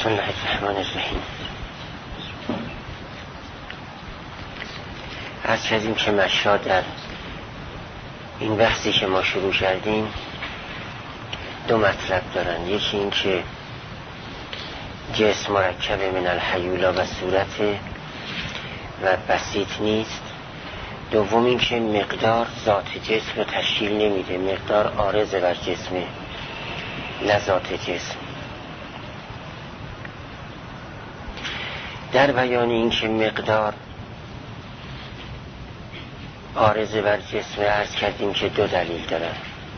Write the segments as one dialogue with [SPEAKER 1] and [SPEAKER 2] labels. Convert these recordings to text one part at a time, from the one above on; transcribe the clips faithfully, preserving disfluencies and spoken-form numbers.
[SPEAKER 1] بسم الله الرحمن الرحیم. عرض کردیم که مشا در این بحثی که ما شروع کردیم دو مطلب دارن. یکی این که جسم مرکب من الحیولا و صورت و بسیط نیست. دوم این که مقدار ذات جسم رو تشکیل نمیده، مقدار عارضه بر جسمه نه ذات جسم. در بیان این که مقدار عارضه بر جسم عرض کردیم که دو دلیل دارن.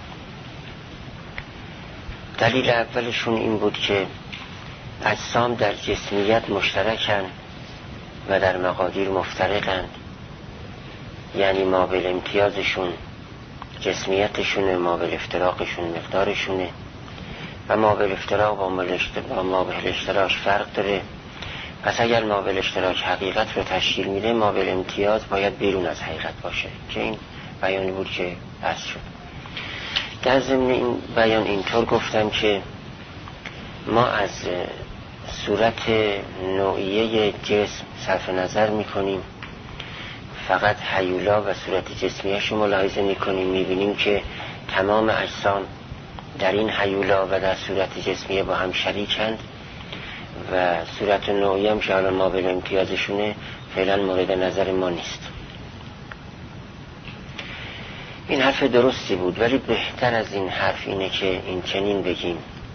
[SPEAKER 1] دلیل اولشون این بود که اجسام در جسمیت مشترکن و در مقادیر مفترقن، یعنی مابل امتیازشون جسمیتشونه، مابل افتراقشون مقدارشونه و مابل افتراق با مابل اشتراک فرق داره. پس اگر مابل اشتراک حقیقت رو تشکیل میده، مابل امتیاز باید بیرون از حقیقت باشه که این بیانی بود که بحث شد. در ضمن این بیان اینطور گفتم که ما از صورت نوعیه جسم صرف نظر میکنیم، فقط حیولا و صورت جسمیش رو ملاحظه میکنیم، میبینیم که تمام اجسام در این حیولا و در صورت جسمیه با هم شریکند و صورت نوعی هم که الان مابل امتیازشونه فعلا مورد نظر ما نیست. این حرف درستی بود، ولی بهتر از این حرف اینه که این چنین بگیم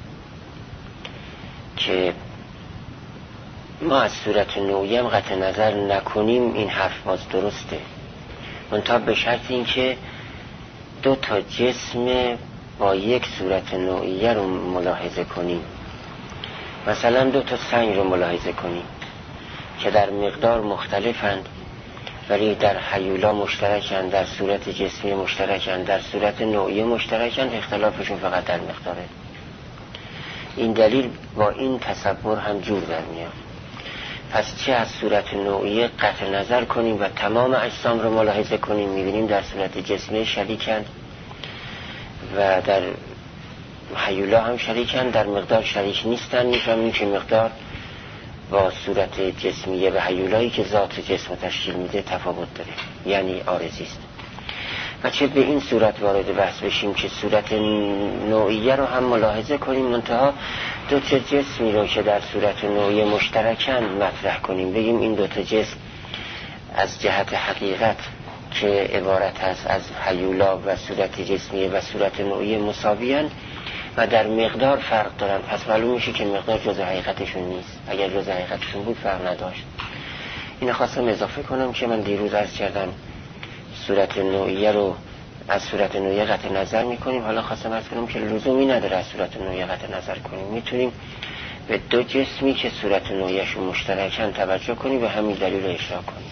[SPEAKER 1] که ما از صورت نوعی هم قطع نظر نکنیم. این حرف باز درسته، منتها به شرط این که دو تا جسم با یک صورت نوعیه رو ملاحظه کنیم. مثلا دو تا سنگ رو ملاحظه کنیم که در مقدار مختلفند ولی در حیولا مشترکند، در صورت جسمی مشترکند، در صورت نوعی مشترکند، اختلافشون فقط در مقداره. این دلیل با این تصور هم جور در میاد. پس چه از صورت نوعی قطع نظر کنیم و تمام اجسام رو ملاحظه کنیم، میبینیم در صورت جسمی شریکند و در حیولا هم شریکند، در مقدار شریک نیستن. میفهمیم که مقدار با صورت جسمیه و حیولایی که ذات جسم تشکیل میده تفاوت داره، یعنی عارضی است. و چه به این صورت وارد بحث بشیم که صورت نوعیه رو هم ملاحظه کنیم، منتها دو تا جسمی رو که در صورت نوعیه مشترکند مطرح کنیم، بگیم این دو تا جسم از جهت حقیقت که عبارت هست از حیولا و صورت جسمیه و صورت نوعیه مساویان و در مقدار فرق دارن. پس معلوم میشه که مقدار جزء حقیقتشون نیست. اگر جزء حقیقتشون بود فرق نداشت. اینو خواستم اضافه کنم که من دیروز عرض کردم صورت نوعیه رو از صورت نوعیه قطع نظر میکنیم. حالا خواستم عرض کنم که لزومی نداره از صورت نوعیه قطع نظر کنیم، میتونیم به دو جسمی که صورت نوعیهشون مشترکن توجه کنیم و همین دلیل رو اشاره کنیم.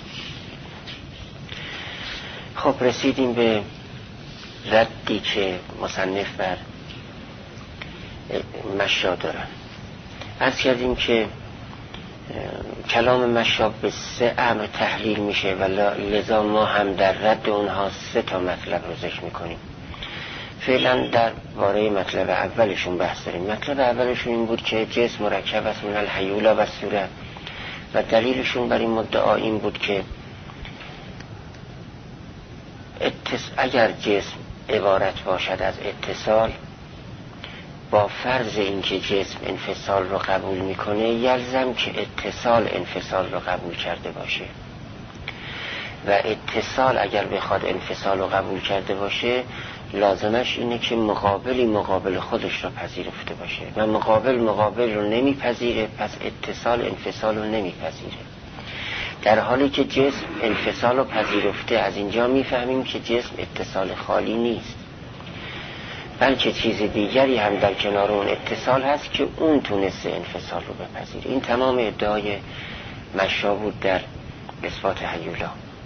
[SPEAKER 1] خب رسیدیم به ردی که مصنف بر مشا دارن. عرض کردیم که کلام مشا به سه امر تحلیل میشه و لذا ما هم در رد اونها سه تا مطلب رو ذکر میکنیم. فعلا در باره مطلب اولشون بحث داریم. مطلب اولشون این بود که جسم مرکب است من الحیولا و صورت و دلیلشون بر این مدعا این بود که اگر جسم عبارت باشد از اتصال، با فرض اینکه جسم انفصال رو قبول میکنه یلزم که اتصال انفصال رو قبول کرده باشه و اتصال اگر بخواد انفصال رو قبول کرده باشه لازمش اینه که مقابلی مقابل خودش رو پذیرفته باشه و مقابل مقابل رو نمیپذیره، پس اتصال انفصال رو نمیپذیره. در حالی که جسم انفصال رو پذیرفته، از اینجا میفهمیم که جسم اتصال خالی نیست، بلکه چیز دیگری هم در کنار اون اتصال هست که اون تونسته انفصال رو بپذیره. این تمام ادعای مشا بود در اثبات حیولا.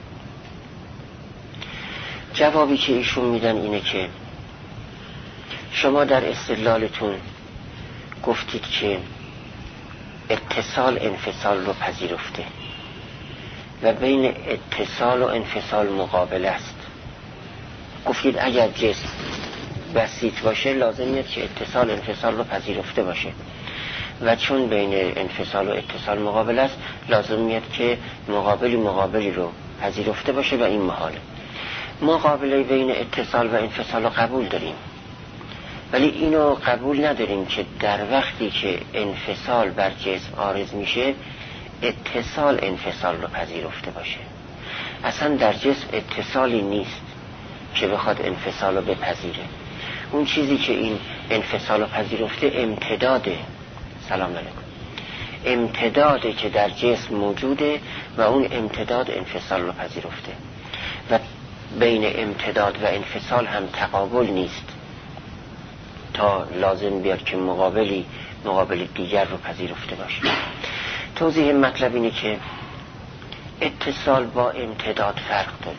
[SPEAKER 1] جوابی که ایشون میدن اینه که شما در استدلالتون گفتید که اتصال انفصال رو پذیرفته و بین اتصال و انفصال مقابل است. گفتید اگر جسم بسیط باشه لازم نیست که اتصال انفصال رو پذیرفته باشه و چون بین انفصال و اتصال مقابل است، لازم میاد که مقابلی مقابلی رو پذیرفته باشه و این محاله. مقابله بین اتصال و انفصال رو قبول داریم، ولی اینو قبول نداریم که در وقتی که انفصال بر جسم عارض میشه اتصال انفصال رو پذیرفته باشه. اصلا در جسم اتصالی نیست که بخواد انفصال رو بپذیره. اون چیزی که این انفصال رو پذیرفته امتداده. سلام علیکم. امتداده که در جسم موجوده و اون امتداد انفصال رو پذیرفته و بین امتداد و انفصال هم تقابل نیست تا لازم بیاد که مقابلی مقابل دیگر رو پذیرفته باشه. توضیح مطلب اینه که اتصال با امتداد فرق داره.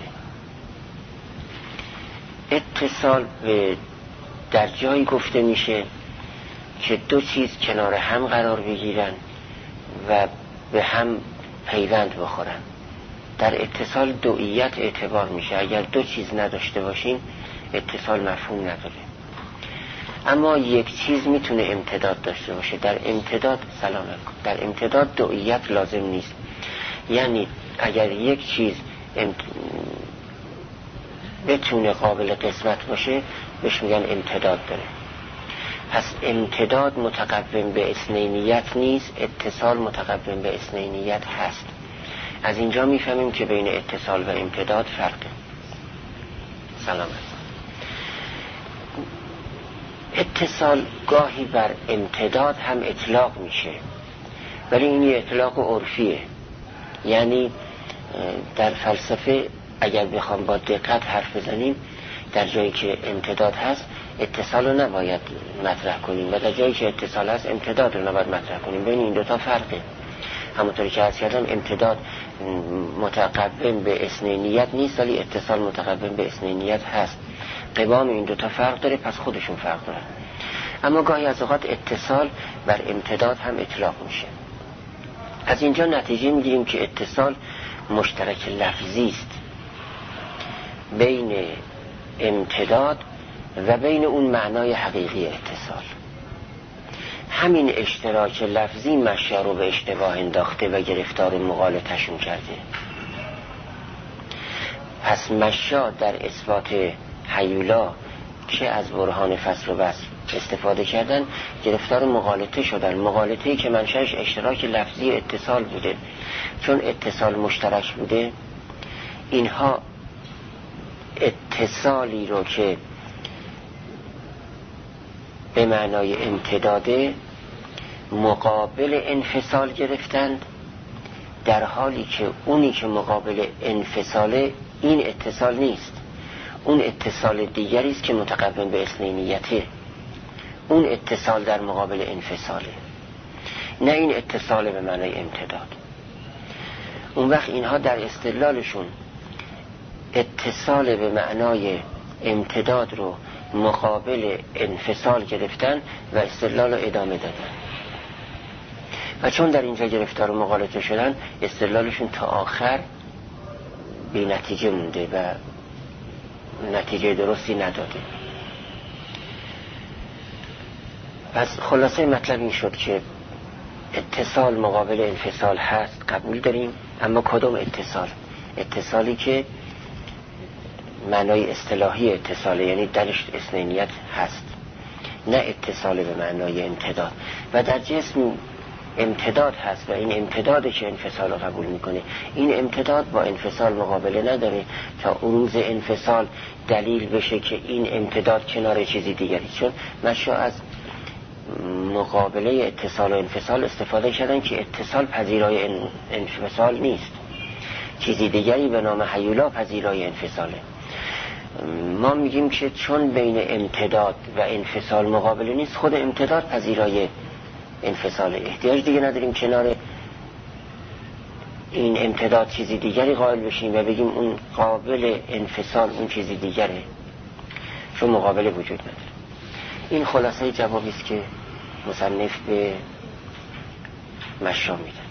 [SPEAKER 1] اتصال به در جایی گفته میشه که دو چیز کنار هم قرار بگیرن و به هم پیوند بخورن. در اتصال دوئیت اعتبار میشه. اگر دو چیز نداشته باشین اتصال مفهوم نداره. اما یک چیز میتونه امتداد داشته باشه. در امتداد سلام علیکم. در امتداد دوئیت لازم نیست. یعنی اگر یک چیز امت... بتونه قابل قسمت باشه بهش میگن امتداد داره. پس امتداد متقوم به اثنینیت نیست، اتصال متقوم به اثنینیت هست. از اینجا میفهمیم که بین اتصال و امتداد فرقه. سلام. اتصال گاهی بر امتداد هم اطلاق میشه، ولی این یه اطلاق عرفیه. یعنی در فلسفه اگر بخوام با دقت حرف بزنیم، در جایی که امتداد هست اتصال رو نباید مطرح کنیم و در جایی که اتصال هست امتداد رو نباید مطرح کنیم. بین این دوتا فرقه. همونطوری که عرض کردم امتداد متقوم به اثنینیت نیست، ولی اتصال متقوم به اثنینیت هست. قوام این دوتا فرق داره، پس خودشون فرق داره. اما گاهی از اوقات اتصال بر امتداد هم اطلاق میشه. از اینجا نتیجه میگیریم که اتصال مشترک لفظی است بین امتداد و بین اون معنای حقیقی اتصال. همین اشتراک لفظی مشا رو به اشتباه انداخته و گرفتار مغالطه‌شون کرده. پس مشا در اثبات هیولا که از برهان فصل و بس استفاده کردن گرفتار مغالطه شدن. مغالطه‌ای که منشأش اشتراک لفظی اتصال بوده. چون اتصال مشترک بوده، اینها اتصالی رو که به معنای امتداده مقابل انفصال گرفتند، در حالی که اونی که مقابل انفصاله این اتصال نیست. اون اتصال دیگری است که متقوم به اثنینیته. اون اتصال در مقابل انفصاله، نه این اتصال به معنای امتداد. اون وقت اینها در استدلالشون اتصال به معنای امتداد رو مقابل انفصال گرفتن و استدلال رو ادامه دادن و چون در اینجا گرفتار مغالطه شدن استدلالشون تا آخر بی نتیجه مونده و نتیجه درستی نداده. پس خلاصه مطلب این شد که اتصال مقابل انفصال هست، قبول داریم. اما کدوم اتصال؟ اتصالی که معنای اصطلاحی اتصاله، یعنی درش اثنینیت هست، نه اتصال به معنای امتداد. و در جسم امتداد هست و این امتداده که انفصال رو قبول میکنه. این امتداد با انفصال مقابله نداره تا اون روز انفصال دلیل بشه که این امتداد کنار چیزی دیگری. چون مشا از مقابله اتصال و انفصال استفاده کردن که اتصال پذیرای انفصال نیست، چیزی دیگری به نام هیولا پذیرای انفصاله. ما میگیم که چون بین امتداد و انفصال مقابله نیست، خود امتداد پذیرای انفصاله. احتیاج دیگه نداریم کنار این امتداد چیزی دیگری قائل بشیم و بگیم اون قابل انفصال اون چیزی دیگره، چون مقابله وجود نداره. این خلاصه جوابی است که مصنف به مشا میده.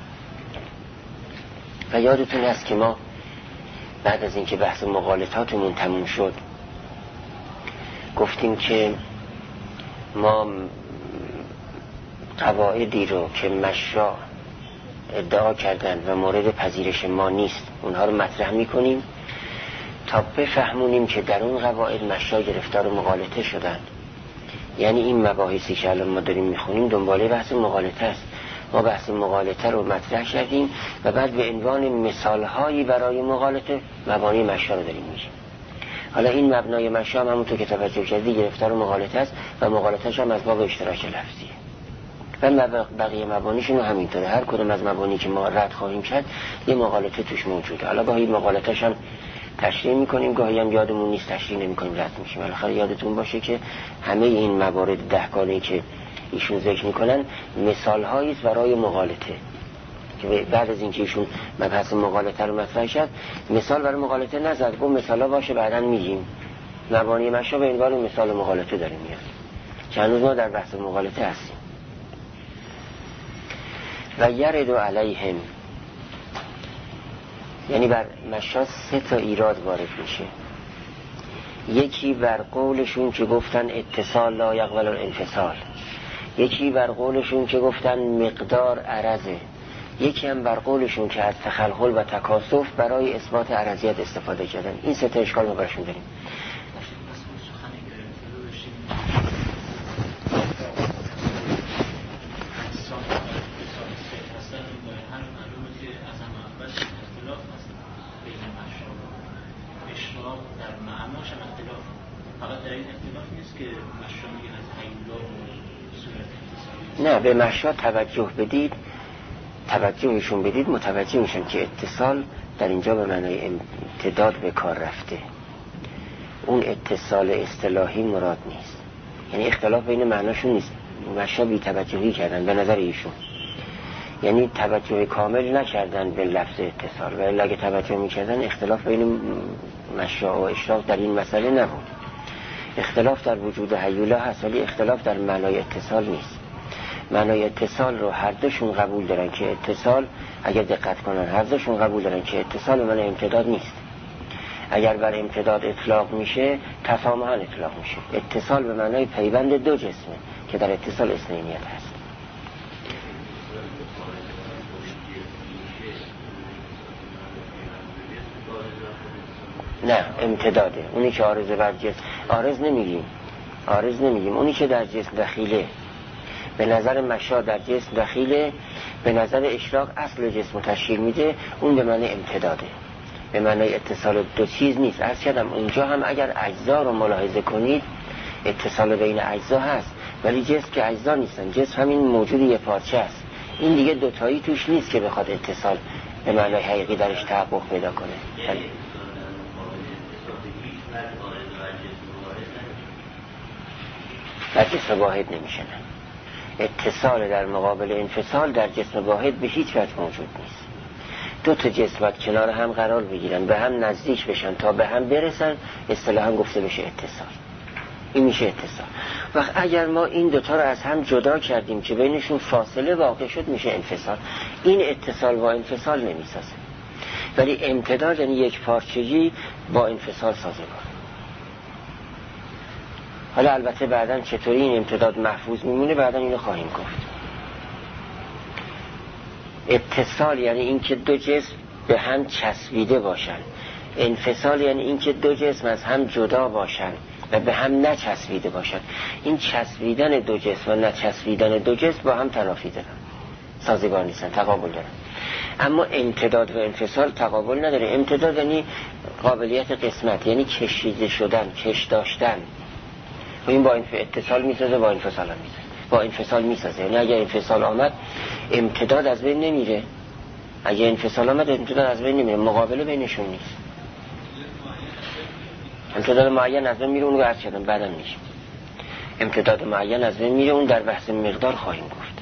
[SPEAKER 1] و یادتون هست که ما بعد از اینکه بحث مغالطاتمون تموم شد گفتیم که ما قواعدی رو که مشا ادعا کردن و مورد پذیرش ما نیست اونها رو مطرح میکنیم تا بفهمونیم که در اون قواعد مشا گرفتار مغالطه شدن. یعنی این مباحثی که الان ما داریم میخونیم دنباله بحث مغالطه است. ما بحث مغالطه رو مطرح کردیم و بعد به عنوان مثالهایی برای مغالطه مبانی مشا رو داریم میگیم. حالا این مبنای مشا هم همونطور که توجه کردی گرفتار مغالطه است و مغالطه‌اش هم از باب اشتراک لفظیه و بقیه مبانیشون همینطوره. هر کدوم از مبانی که ما رد خواهیم کرد یه مغالطه توش موجوده. حالا گاهی مغالطه‌اش هم تشریح میکنیم، گاهی هم یادمون نیست تشریح نمیکنیم، رد میشیم. بالاخره یادتون باشه که همه این موارد دهگانه‌ای که ایشون ذکر میکنن مثال‌هایی است برای مغالطه که بعد از اینکه ایشون مبحث مغالطه رو مطرح کرد مثال برای مغالطه نزد، گفت مثالا باشه بعداً میگیم. مبانی مشا به عنوان مثال مغالطه داریم میاد که هنوز ما در بحث مغالطه هستیم. و یرد علیهم، یعنی بر مشا سه تا ایراد وارد میشه. یکی بر قولشون که گفتن اتصال لا یقبل الانفصال، یکی بر قولشون که گفتن مقدار عرضه، یکی هم بر قولشون که از تخلخل و تکاسف برای اثبات عرضیت استفاده کردن. این سه تا اشکال ما برشون داریم. نه، به مشا توجه بدید، توجهشون بدید متوجه میشن که اتصال در اینجا به معنای امتداد به کار رفته. اون اتصال اصطلاحی مراد نیست، یعنی اختلاف بین معناشون نیست. مشا بی توجهی کردن به نظر ایشون، یعنی توجه کامل نکردن به لفظ اتصال، ولی اگه توجه میکردن اختلاف بین مشا و اشراق در این مسئله نبود. اختلاف در وجود هیولا هست ولی اختلاف در معنای اتصال نیست. معنای اتصال رو هر دوشون قبول دارن که اتصال، اگر دقت کنن هر دوشون قبول دارن که اتصال به معنای امتداد نیست. اگر بر امتداد اطلاق میشه تسامحاً اطلاق میشه. اتصال به معنای پیوند دو جسمه که در اتصال اثنینیت هست. نه، امتداده. اونی که عارضه بر جسم، عارض نمیگیم عارض نمیگیم اونی که در جسم دخیله. به نظر مشا در جسم دخیله، به نظر اشراق اصل جسم تشکیل میده، اون به معنی امتداده، به معنی اتصال دو چیز نیست. عرض کردم اونجا هم اگر اجزا رو ملاحظه کنید اتصال بین اجزا هست، ولی جسم که اجزا نیستن، جسم همین موجود یه پارچه است. این دیگه دوتایی توش نیست که بخواد اتصال به معنی حقیقی درش تحقق پیدا کنه. در جسم واحد نمیشه. اتصال در مقابل انفصال در جسم واحد به هیچ وجه موجود نیست. دو تا جسم باید کنار هم قرار بگیرن، به هم نزدیک بشن تا به هم برسن، اصطلاحاً گفته بشه اتصال. این میشه اتصال. وقت اگر ما این دوتا رو از هم جدا کردیم که بینشون فاصله واقع شد میشه انفصال. این اتصال با انفصال نمیسازه، ولی امتداد یعنی یک پارچگی با انفصال سازگار. حالا البته بعداً چطوری این امتداد محفوظ میمونه بعداً اینو خواهیم گفت. اتصال یعنی اینکه دو جسم به هم چسبیده باشن، انفصال یعنی اینکه دو جسم از هم جدا باشن و به هم نچسبیده باشن. این چسبیدن دو جسم و نچسبیدن دو جسم با هم تنافی دارن، سازگار نیستن، تقابل دارن. اما امتداد و انفصال تقابل نداره. امتداد یعنی قابلیت قسمت، یعنی کشیده شدن، کش داشتن، و این با اتصال میسازه، با انفصال هم میسازه، با انفصال میسازه. یعنی اگر انفصال آمد امتداد از بین نمیره، اگر انفصال آمد امتداد از بین نمیره، مقابله بینشون نیست. امتداد معین از بین میره، اون رو عرض کردم بعدم میشه. امتداد معین از بین میره، اون در بحث مقدار خواهیم گفت.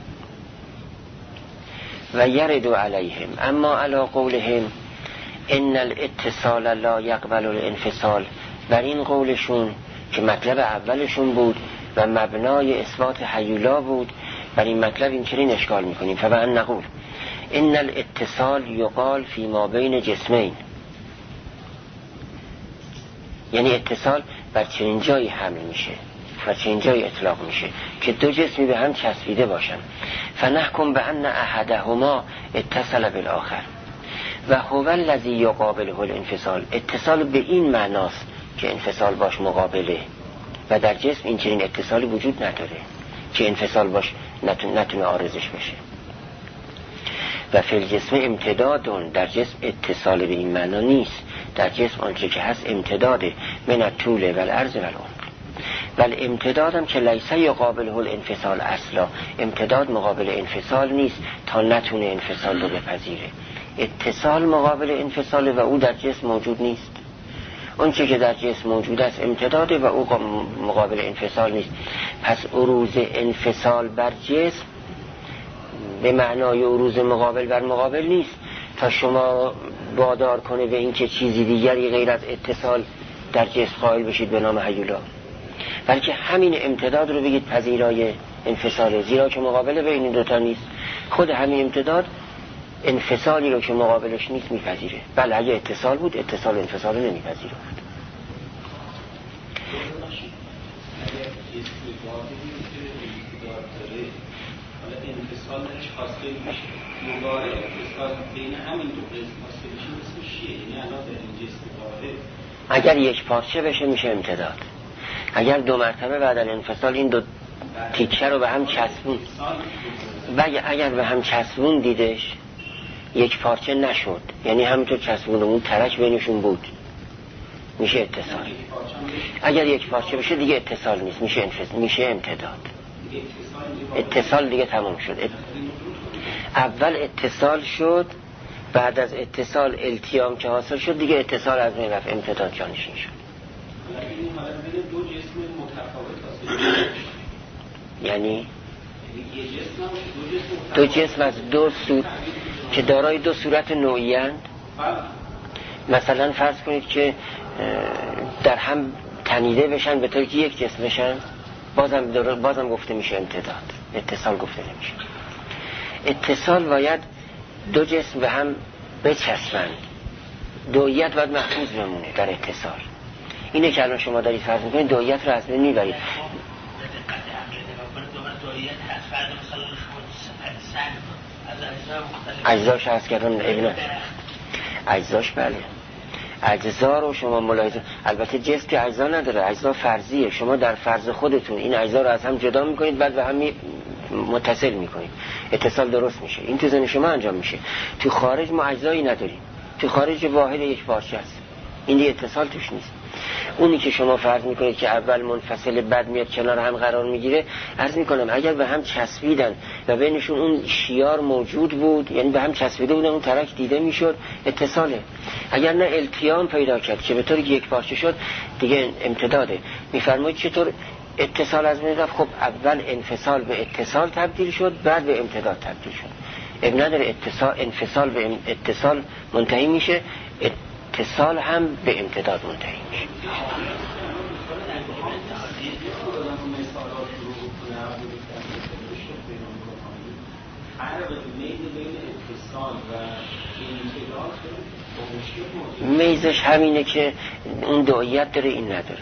[SPEAKER 1] و یرد علیهم اما علی قولهم ان الاتصال لا یقبل الانفصال، بر این قولشون که مطلب اولشون بود و مبنای اثبات حیولا بود، بر این مطلب اینچنین اشکال میکنیم. فبعن نقول ان الاتصال یقال فی ما بین جسمین، یعنی اتصال بر چنین جایی حمل میشه. و چه اینجای اطلاق میشه که دو جسمی به هم چسبیده باشن. فنحکم بان احدهما اتصل بالآخر و هو الذی یقابله الانفصال. اتصال به این معناست که انفصال باش مقابله و در جسم این چنین اتصالی وجود نداره که انفصال باش نتونه, نتونه عارضش بشه. و فی الجسم امتدادون، در جسم اتصال به این معنا نیست. در جسم آنچه که هست امتداده، من الطول و العرض و العمق. بل امتداد هم که لیس یقابله الانفصال اصلا، امتداد مقابل انفصال نیست تا نتونه انفصال رو بپذیره. اتصال مقابل انفصال و او در جسم موجود نیست. اون چه که در جسم موجود است امتداده و او مقابل انفصال نیست. پس عروض انفصال بر جسم به معنای عروض مقابل بر مقابل نیست تا شما وادار کنه به این که چیزی دیگری غیر از اتصال در جسم قائل بشید به نام هیولا، بلکه همین امتداد رو بگید پذیرای انفصاله، زیرا که مقابل بین این دوتا نیست. خود همین امتداد انفصالی رو که مقابلش نیست میپذیره. بله اگه اتصال بود اتصال انفصال رو نمیپذیره بود.
[SPEAKER 2] انفصال درش حاصل میشه، دوباره انفصال بین همین دو قسم حاصل میشه، اسمش چیه؟ یعنی الان در این جسم واحد
[SPEAKER 1] اگر یک پارچه بشه میشه امتداد. اگر دو مرتبه بعد از انفصال این دو تیکه رو به هم چسبون و اگر به هم چسبون دیدش یک پارچه نشد، یعنی همینطور چسبون اون ترک بینشون بود، میشه اتصال. اگر یک پارچه بشه دیگه اتصال نیست، میشه انفصال، میشه امتداد. اتصال دیگه تمام شد. اول اتصال شد، بعد از اتصال التیام که حاصل شد دیگه اتصال از بین رفت، امتداد جانشین شد. یعنی دو جسم از دو صورت که دارای دو صورت نوعی اند. مثلا فرض کنید که در هم تنیده بشن به طوری که یک جسم بشن، بازم بازم گفته میشه امتداد، اتصال گفته نمیشه. اتصال باید دو جسم به هم بچسبن، دویت باید محفوظ بمونه در اتصال. اینه که الان شما دارید فرض میکنید دویت رو از بین میبرید. اجزاش هست کردن ابن اجزاش بله اجزا رو شما ملاحظه. البته جسم که اجزا نداره، اجزا فرضیه. شما در فرض خودتون این اجزا رو از هم جدا میکنید، بعد به هم متصل میکنید، اتصال درست میشه. این تو ذهن شما انجام میشه. تو خارج ما اجزایی نداریم، تو خارج واحد یک پارچه است، این دیگه اتصال توش نیست. اونی که شما فرض میکنید که اول منفصل بعد میاد کنار هم قرار میگیره، عرض میکنم اگر به هم چسبیدن و بینشون اون شیار موجود بود، یعنی به هم چسبیده بودن، اون ترک دیده میشد، اتصاله. اگر نه التیام پیدا کرد که به طوری که یک پارچه شد، دیگه امتداده. میفرمایید چطور اتصال از بین رفت؟ خب اول انفصال به اتصال تبدیل شد، بعد به امتداد تبدیل شد. ابن نداره اتصال انفصال به اتصال منتهی میشه، اتصال هم به امتداد منتهی میشه. میزش همینه که اون دویت داره این نداره.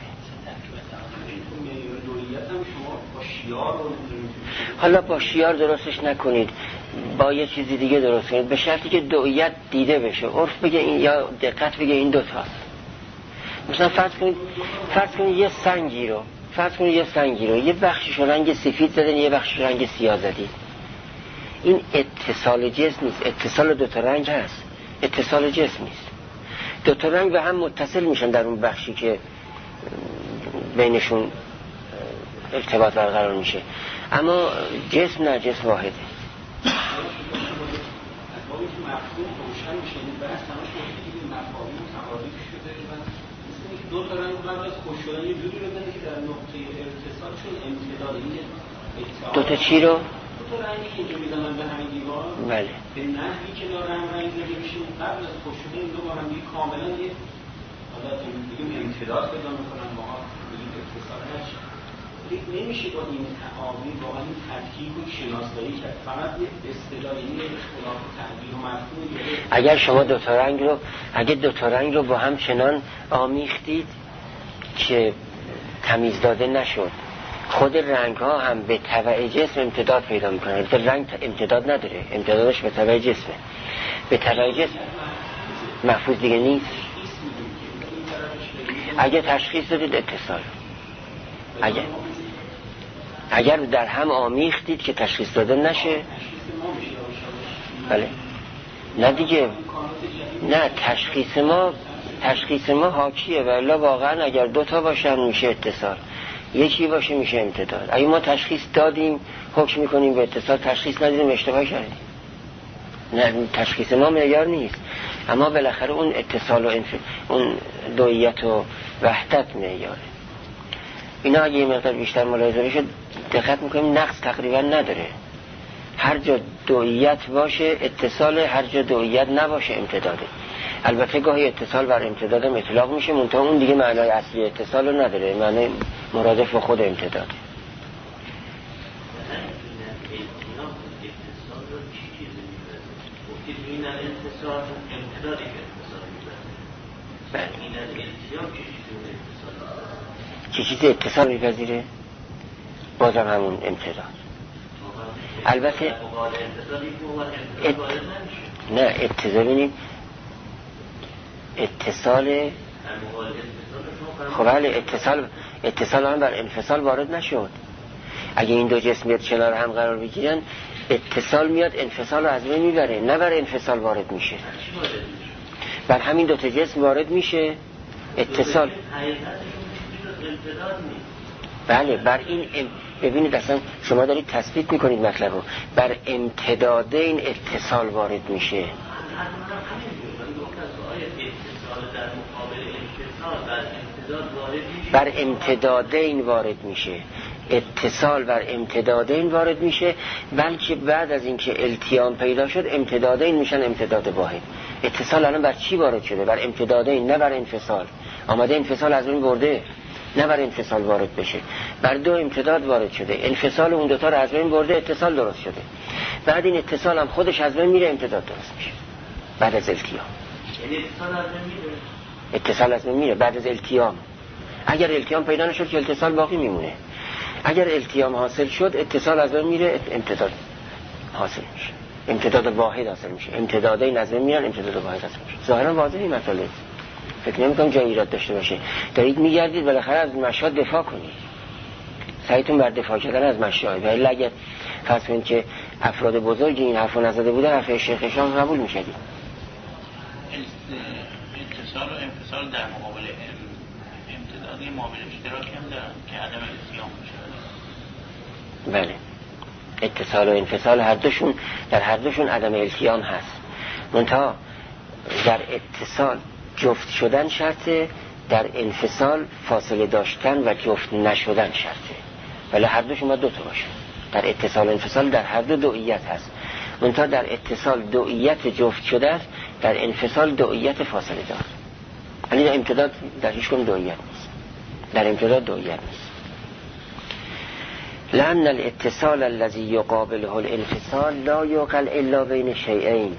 [SPEAKER 1] حالا با شیار درستش نکنید، با یه چیزی دیگه درست کنید، به شرطی که دویت دیده بشه. عرف بگه این یا دقت بگه این دوتا. مثلا فرض کنید فرض کنید یه سنگی رو فرض کنید یه سنگی رو یه بخشش رنگ سفید زدین، یه بخشش رنگ سیاه زدید. این اتصال جسم نیست، اتصال دو تا رنگ هست، اتصال جسم نیست. دو تا رنگ به هم متصل میشن در اون بخشی که بینشون ارتباط برقرار میشه، اما جسم نه، جسم واحده.
[SPEAKER 2] دو تا رنگ قبل از خوش شدن یه جوری بدن که در نقطه اتصال شد امتداد این
[SPEAKER 1] دو تا چی رو؟
[SPEAKER 2] دو تا رنگی که اینجا میزنن به همین دیوار،
[SPEAKER 1] بله،
[SPEAKER 2] به نحوی که داره هم رنگ زده میشه قبل از خوش شدن این دو با هم دیگه کاملا یه حالا بگیم امتداد پیدا میکنن، با هم بگیم اتصال نشه. نمیشه با این تعامل با این تفکیک و شناسایی کرد، فقط یه اصطلاحی اختلاف تعبیر و مفهوم.
[SPEAKER 1] اگر شما دو تا رنگ رو اگه دو تا رنگ رو با هم چنان آمیختید که تمیز داده نشد خود رنگ ها هم به تبع جسم امتداد پیدا میکنن. رنگ امتداد نداره، امتدادش به تبع جسمه. به تبع جسم محفوظ دیگه نیست. اگه تشخیص دادید اتصال، اگر اگر در هم آمیختید که تشخیص داده نشه، بله نه دیگه، نه تشخیص ما تشخیص ما حاکیه، ولی واقعا اگر دوتا باشن میشه اتصال، یکی باشه میشه امتداد. اگه ما تشخیص دادیم حکم میکنیم به اتصال، تشخیص ندادیم اشتباه کردیم. نه تشخیص ما معیار نیست، اما بالاخره اون اتصال و انف... اون دویت و وحدت معیاره. اینا اگه یه مقدار بیشتر ملاحظه بشه دقت میکنیم نقص تقریبا نداره. هر جا دویت باشه اتصال، هر جا دویت نباشه امتداده. البته گاهی اتصال بر امتداد هم اطلاق میشه، منتها اون دیگه معنای اصلی اتصال رو نداره، معنای مرادف به خود امتداده. چه چیزی اتصال میپذیره؟ بازم همون امتداد. البته ات... نه اتصال بینیم اتصال خب بله اتصال اتصال هم بر انفصال وارد نشد. اگه این دو جسم بیاد کنار هم قرار بگیرن اتصال میاد انفصال رو از بین میبره، نه بر انفصال وارد میشه. بر همین دو تا جسم وارد میشه اتصال. بله بر این ام... ببینید اصلا شما دارید تثبیت میکنید مطلب رو، بر امتداد این اتصال وارد میشه. بر امتداد این وارد میشه، اتصال بر امتداد این وارد میشه، بلکه بعد از اینکه التیام پیدا شد امتداد این میشن امتداد واحد. اتصال الان بر چی وارد شده؟ بر امتداد این، نه بر انفصال. آمده انفصال از اون برده، نه بر انفصال وارد بشه. بر دو امتداد وارد شده، انفصال اون دوتا رو از بین برده، اتصال درست شده. بعد این اتصال هم خودش از بین میره، امتداد درست میشه بعد از التیام.
[SPEAKER 2] یعنی اتصال از بین میره،
[SPEAKER 1] اتصال از بین میره بعد از التیام. اگر التیام پیدا نشد که اتصال باقی میمونه، اگر التیام حاصل شد اتصال از بین میره، امتداد حاصل میشه، امتداد واحد حاصل میشه. امتدادین از بین میرن، امتداد واحد حاصل میشه. ظاهرا واضحه مسئله، فکر نمی‌کنم جای ایراد داشته باشه. دارید میگردید بالاخره از مشهد دفاع کنید، سعیتون بر دفاع کردن از مشهد. ولی اگر فرض کنید که افراد بزرگی این حرفو نزده بودن حرف شیخ شام قبول می‌شدید.
[SPEAKER 3] اتصال و انفصال در مقابل امتدادی معامل اشتراک هم دارن که عدم التیام میشه.
[SPEAKER 1] بله اتصال و انفصال هر دوشون در هر دوشون عدم التیام هست. منتها در اتصال جفت شدن شرطه، در انفصال فاصله داشتن و جفت نشدن شرطه. ولی هر دوشون باید دوتا باشه. در اتصال و انفصال در هر دو دوئیت هست. منتها در اتصال دوئیت جفت شده است، در انفصال دوئیت فاصله دار. ولی در امتداد در هیچ کدوم دوئیت نیست، در امتداد دوئیت نیست. لأن الاتصال الذي يقابله الانفصال لا يقال الا بين شيئين.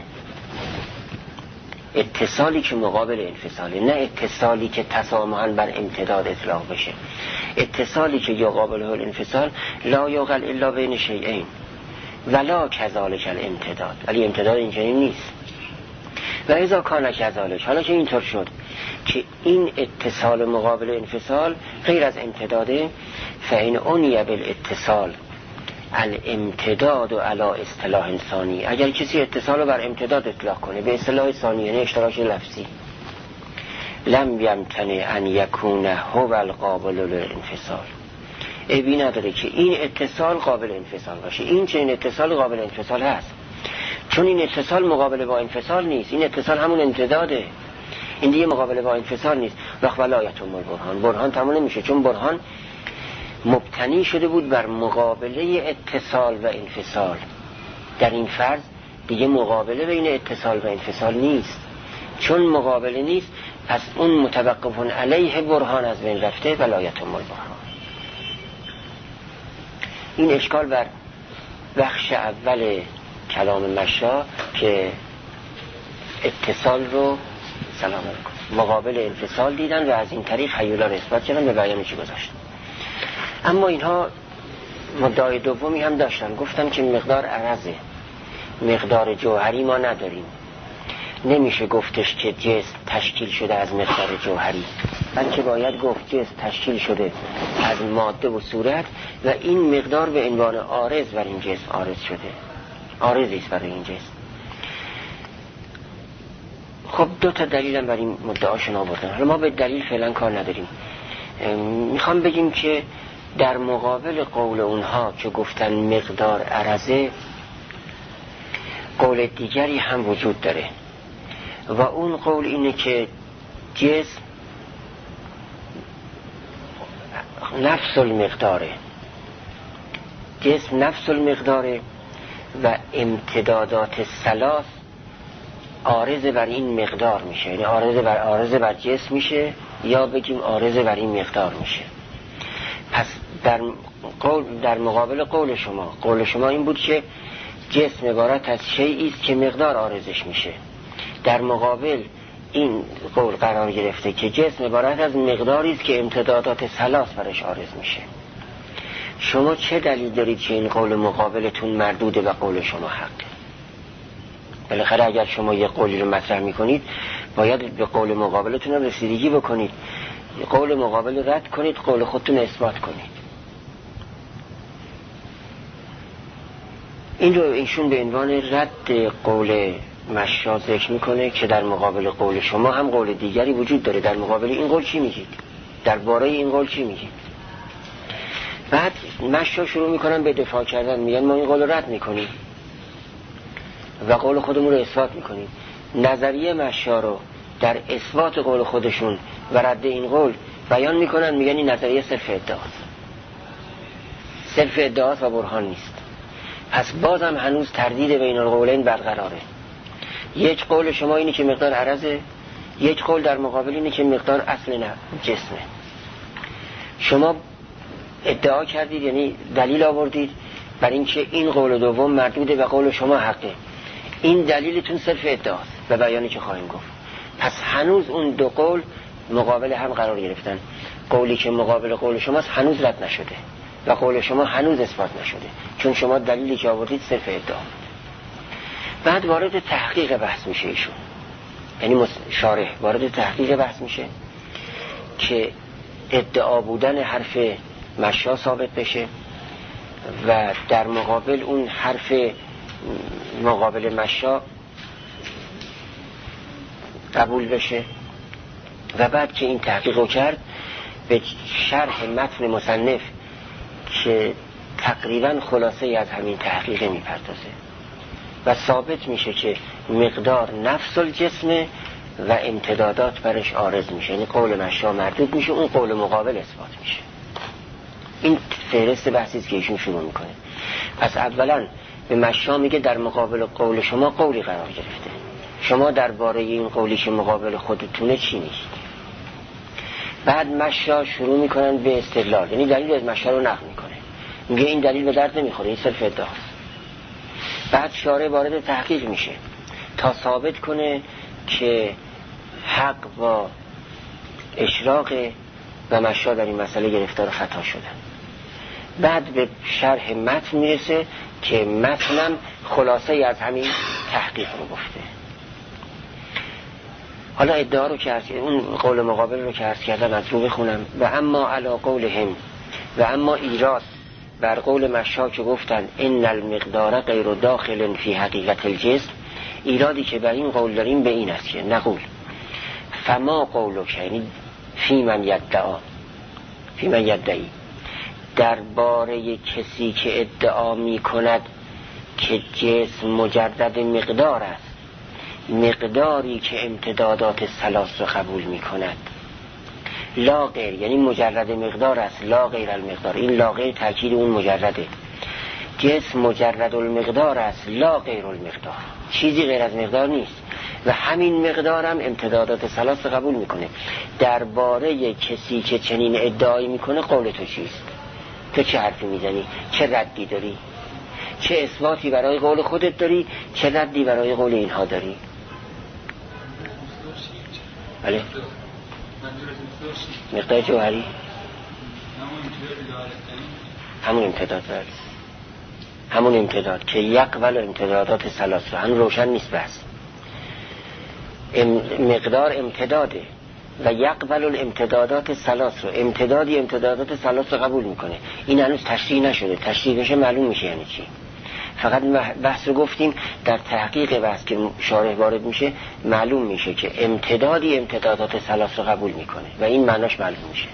[SPEAKER 1] اتصالی که مقابل انفصاله، نه اتصالی که تسامحاً بر امتداد اطلاق بشه. اتصالی که یقابله الانفصال لا یقال الا بین شیئین ولا کذالک الامتداد. ولی امتداد اینجوری نیست. و اذا کان کذالک، حالا که اینطور شد که این اتصال مقابل انفصال غیر از امتداده، فإن عنی بالاتصال الامتداد و علا اصطلاح ثانی. اگر کسی اتصال رو بر امتداد اطلاق کنه به اصطلاح ثانی، یعنی اشتراک لفظی، لم یمتنع ان یکون هو القابل للانفصال، عیبی نداره که این اتصال قابل انفصال باشه. این چه این اتصال قابل انفصال هست، چون این اتصال مقابل با انفصال نیست، این اتصال همون امتداده، این دیگه مقابل با انفصال نیست. وقت ولایتون برهان، برهان تمام نمیشه، چون برهان مبتنی شده بود بر مقابله اتصال و انفصال. در این فرض دیگه مقابله بین اتصال و انفصال نیست، چون مقابله نیست پس اون متوقفون علیه برهان از بین رفته، ولایت ام البرهان. این اشکال بر بخش اول کلام مشا که اتصال رو سلام علیکم مقابل انفصال دیدن و از این طریق هیولا رو اثبات کردن، به بیان چی گذاشتن. اما اینها مدعای دومی هم داشتم، گفتم که مقدار عرضه، مقدار جوهری ما نداریم. نمیشه گفتش که جسم تشکیل شده از مقدار جوهری، بلکه باید گفت جسم تشکیل شده از ماده و صورت و این مقدار به عنوان عارض بر این جسم عارض شده، عارضی است برای این جسم. خب دو تا دلیلم برای این مدعاشون آوردن. حالا ما به دلیل فعلا کار نداریم. میخوام بگیم که در مقابل قول اونها که گفتن مقدار عرضه، قول دیگری هم وجود داره و اون قول اینه که جسم نفس المقداره، جسم نفس المقداره و امتدادات ثلاث عارض بر این مقدار میشه، یعنی عارض بر عارض بر جسم میشه یا بگیم عارض بر این مقدار میشه. پس در قول در مقابل قول شما، قول شما این بود که جسم عبارت از شیئی است که مقدار عارضش میشه. در مقابل این قول قرار گرفته که جسم عبارت از مقداری است که امتدادات ثلاث برش عارض میشه. شما چه دلیل دارید که این قول مقابلتون مردوده و قول شما حقه؟ بالاخره اگر شما یه قولی رو مطرح میکنید باید به قول مقابلتون هم رسیدگی بکنید، قول مقابل رد کنید، قول خودتون اثبات کنید. این رو ایشون به عنوان رد قول مشا ذکر میکنه که در مقابل قول شما هم قول دیگری وجود داره. در مقابل این قول چی میگید؟ درباره این قول چی میگید؟ بعد مشا شروع میکنن به دفاع کردن، میگن ما این قول رو رد میکنیم و قول خودمون رو اثبات میکنیم. نظریه مشا رو در اثبات قول خودشون و رد این قول بیان میکنن، میگن این نظریه صرف ادعاست، صرف ادعاست و برهان نیست. پس بازم هنوز تردید بین القولین برقراره. یک قول شما اینه که مقدار عرضه، یک قول در مقابل اینه که مقدار اصل نه جسمه. شما ادعا کردید، یعنی دلیل آوردید بر اینکه این قول دوم مردوده و قول شما حقه. این دلیلتون صرف ادعاست و بیانی که خواهیم گفت. پس هنوز اون دو قول مقابل هم قرار گرفتن. قولی که مقابل قول شماست هنوز رد نشده و قول شما هنوز اثبات نشده، چون شما دلیلی که آوردید صرف ادعا. بعد وارد تحقیق بحث میشه ایشون، یعنی شارح وارد تحقیق بحث میشه که ادعا بودن حرف مشا ثابت بشه و در مقابل اون حرف مقابل مشا قبول بشه. و بعد که این تحقیق رو کرد به شرح متن مصنف که تقریبا خلاصه از همین تحقیق میپردازه و ثابت میشه که مقدار نفس الجسم و امتدادات برش عارض میشه، یعنی قول مشا مردود میشه، اون قول مقابل اثبات میشه. این فهرست بحثیست که ایشون شروع میکنه. پس اولا به مشا میگه در مقابل قول شما قولی قرار گرفته، شما درباره این قولی که مقابل خودتونه چی میگید؟ بعد مشا شروع میکنن به استدلال، یعنی دلیل از مشا رو نقل میکنه، میگه این دلیل به درد نمیخوره، این صرف ادعاست. بعد شارع وارد تحقیق میشه تا ثابت کنه که حق با اشراق و مشا در این مسئله گرفتار خطا شدن. بعد به شرح متن میرسه که متنم خلاصه از همین تحقیق رو گفته. حالا ادعا رو که اون قول مقابل رو که عرض کردم از رو بخونم. و اما علا قولهم، و اما ایراد بر قول مشا که گفتن ان المقدار غیر داخل فی حقیقت الجسم، ایرادی که بر این قول داریم به این است که نقول فما قولک، یعنی فی من یدعا، فی من یدعی، درباره کسی که ادعا می کند که جسم مجرد مقدار است، مقداری که امتدادات ثلاث رو قبول می کند، لا غیر، یعنی مجرد مقدار است، لا غیر المقدار. این لا غیر تأکید اون مجرده. جسم مجرد المقدار است، لا غیر المقدار، چیزی غیر از مقدار نیست و همین مقدار هم امتدادات ثلاث رو قبول میکنه. درباره کسی که چنین ادعایی میکنه قول تو چیست؟ تو چه حرفی میزنی؟ چه ردی داری؟ چه اثباتی برای قول خودت داری؟ چه ردی برای قول اینها داری؟ بله؟ مقدار جوهری؟ همون امتداد داره، همون امتداد که یقبل امتدادات ثلاث رو، هم روشن نیست بس. مقدار امتداده و یقبل الامتدادات ثلاث رو، امتدادی امتدادات ثلاث رو قبول میکنه. این هنوز تشریح نشده، تشریح بشه معلوم میشه یعنی چی. فقط بحث رو گفتیم، در تحقیق بحث که شارح وارد میشه معلوم میشه که امتدادی امتدادات ثلاث رو قبول میکنه و این معناش معلوم میشه.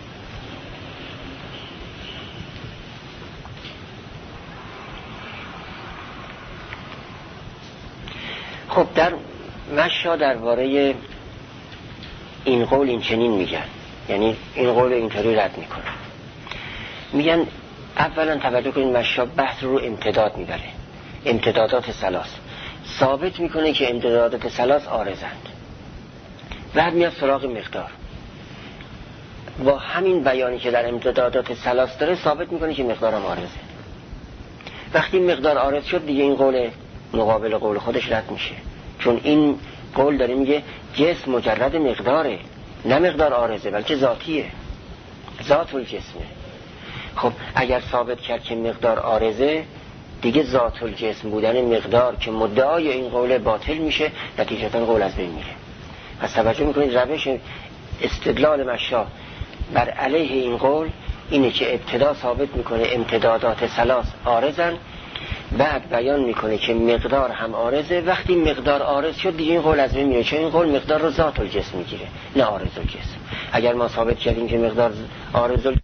[SPEAKER 1] خب در مشا درباره این قول این چنین میگن، یعنی این قول اینطوری رد میکنن، میگن اولا توجه کنید مشا بحث رو امتداد میبره، امتدادات ثلاث ثابت میکنه که امتدادات ثلاث عارضند، بعد میاد سراغ مقدار، با همین بیانی که در امتدادات ثلاث داره ثابت میکنه که مقدار هم عارضه. وقتی مقدار عارض شد دیگه این قول مقابل قول خودش رد میشه، چون این قول داره میگه جسم مجرد مقداره، نه مقدار عارضه بلکه ذاتیه، ذات الجسمه. خب اگر ثابت کرد که مقدار عارضه، دیگه ذات الجسم بودن مقدار که مدعای این قول باطل میشه، نتیجتا قول از بین میره. پس توجه میکنید روش استدلال مشا بر علیه این قول اینه که ابتدا ثابت میکنه امتدادات ثلاث عارضن، بعد بیان میکنه که مقدار هم عارضه. وقتی مقدار عارض شد دیگه این قول از بین میره، چون این قول مقدار رو ذات الجسم میگیره نه عارض الجسم. اگر ما ثابت کردیم که مقدار عارض الجسم،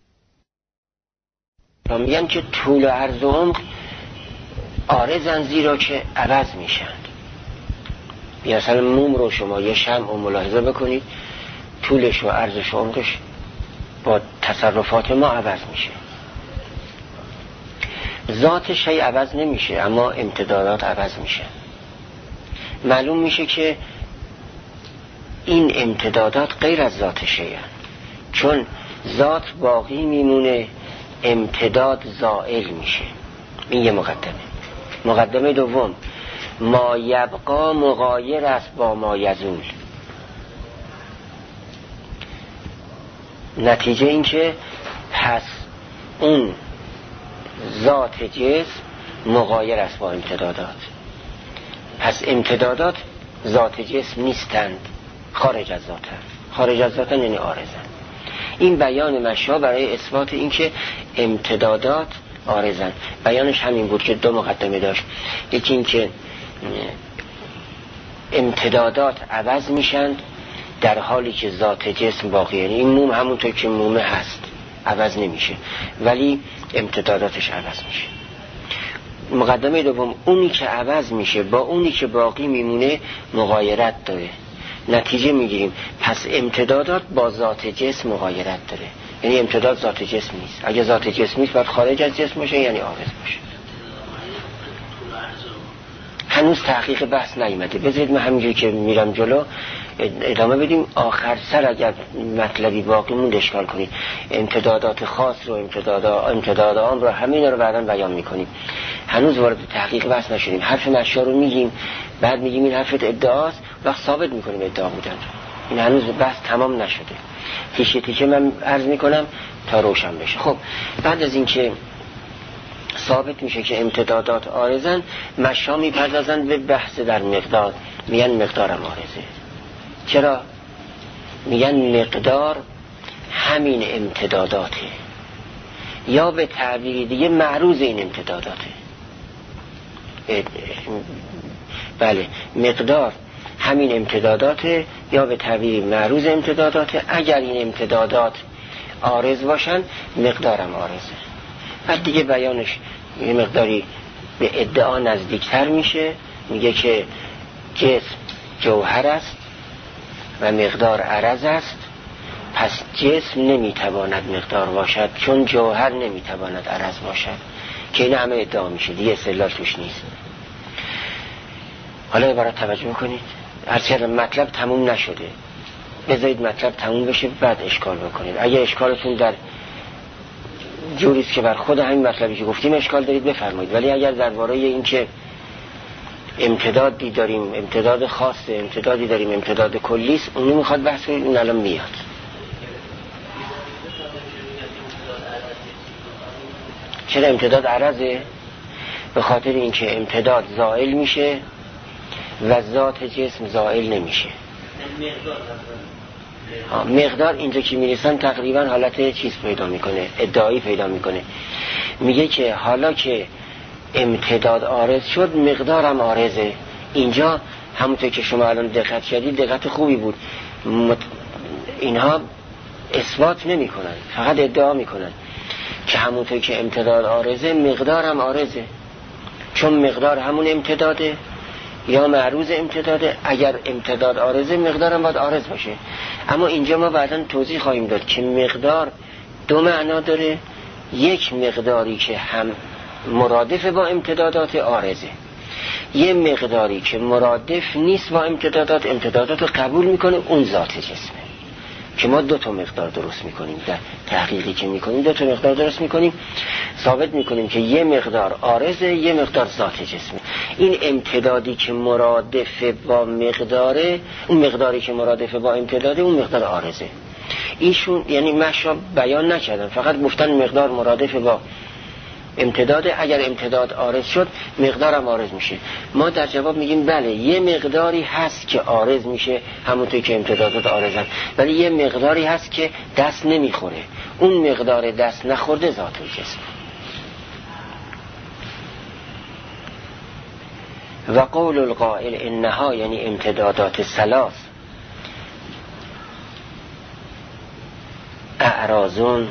[SPEAKER 1] میگن که طول و عرض و عمق عارضن زیرا که عوض میشند. مثلا موم رو شما یه شمع رو ملاحظه بکنید، طولش و عرضش و عمقش با تصرفات ما عوض میشه. ذات شیء عوض نمیشه اما امتدادات عوض میشه. معلوم میشه که این امتدادات غیر از ذات شیء، چون ذات باقی میمونه، امتداد زائل میشه. این یه مقدمه. مقدمه دوم، ما یبقا مغایر است با ما یزول. نتیجه این که پس اون ذات جسم مغایر است با امتدادات، پس امتدادات ذات جسم نیستند، خارج از ذاتند. خارج از ذاتند یعنی عارضند. این بیان مشا برای اثبات این که امتدادات عارضند. بیانش همین بود که دو مقدمه داشت. یکی این که امتدادات عوض میشند در حالی که ذات جسم باقیه، یعنی این موم همونطور که مومه هست عوض نمیشه ولی امتداداتش عوض میشه. مقدمه دوم، اونی که عوض میشه با اونی که باقی میمونه مغایرت داره. نتیجه میگیریم پس امتدادات با ذات جسم مغایرت داره، یعنی امتداد ذات جسم نیست. اگه ذات جسم نیست باید خارج از جسم باشه، یعنی عارض باشه. هنوز تحقیق بحث نیامده، بذارید من همینجوری که میرم جلو ادامه بدیم. آخر سر اگر مطلبی باقی موند اشکال کنید. امتدادات خاص رو، امتدادا امتداد عام رو، همین رو بعداً بیان میکنیم. هنوز وارد تحقیق بحث نشدیم. حرف مشا رو میگیم، بعد میگیم این حرفت ادعاست، وقت ثابت میکنیم ادعا بودن. این هنوز بحث تمام نشده. تیشه تیشه من عرض میکنم تا روشن بشه. خب بعد از اینکه ثابت میشه که امتدادات عارضن، مشا میپردازن به بحث در مقدار. میگن مقدارم عارضه. چرا؟ میگن مقدار همین امتداداته، یا به تعبیری دیگه معروض این امتداداته. بله، مقدار همین امتداداته یا به تعبیری معروض امتداداته. اگر این امتدادات عارض باشن مقدارم عارضه. بعد دیگه بیانش یه مقداری به ادعا نزدیکتر میشه. میگه که جسم جوهر است و مقدار عرض است، پس جسم نمیتواند مقدار باشد چون جوهر نمیتواند عرض باشد، که این همه ادعا میشه دیگه، استدلال توش نیست. حالا عبارت توجه کنید، هرچند مطلب تموم نشده، بذارید مطلب تموم بشه بعد اشکال بکنید. اگه اشکالتون در جوریست که بر خود همین مطلبی که گفتیم اشکال دارید بفرمایید، ولی اگر درباره این که امتدادی داریم، امتداد خاصه، امتدادی داریم، امتداد کلیست، اونو میخواد بحث کنید، اون الان میاد. چرا امتداد عرضه؟ به خاطر اینکه امتداد زائل میشه و ذات جسم زائل نمیشه. مقدار اینجا که میرسن تقریبا حالت چیز پیدا میکنه، ادعایی پیدا میکنه. میگه که حالا که امتداد عارض شد مقدارم عارضه. اینجا همونطور که شما الان دقت کردید دقت خوبی بود، مت... اینها اثبات نمی کنن، فقط ادعا می کنن که همونطور که امتداد عارضه مقدارم عارضه، چون مقدار همون امتداده یا معروض امتداده. اگر امتداد عارضه مقدارم باید عارض باشه. اما اینجا ما بعداً توضیح خواهیم داد که مقدار دو معنا داره. یک مقداری که هم مرادف با امتدادات عارضه، یه مقداری که مرادف نیست با امتدادات، امتدادات رو قبول میکنه، اون ذات جسمه. که ما دو تا مقدار درست میکنیم در تحقیقی که میکنیم، دو تا مقدار درست میکنیم، ثابت میکنیم که یه مقدار عارضه، یه مقدار ذات جسمه. این امتدادی که مرادف با مقداره، اون مقداری که مرادف با امتداده، اون مقدار عارضه. ایشون یعنی مشا بیان نکردن، فقط گفتن مقدار مرادف با امتداده، اگر امتداد عارض شد مقدارم عارض میشه. ما در جواب میگیم بله یه مقداری هست که عارض میشه همونطور که امتدادات عارضن، ولی یه مقداری هست که دست نمیخوره، اون مقدار دست نخورده ذات الجسم. و قول القائل انها یعنی امتدادات ثلاث اعراضون.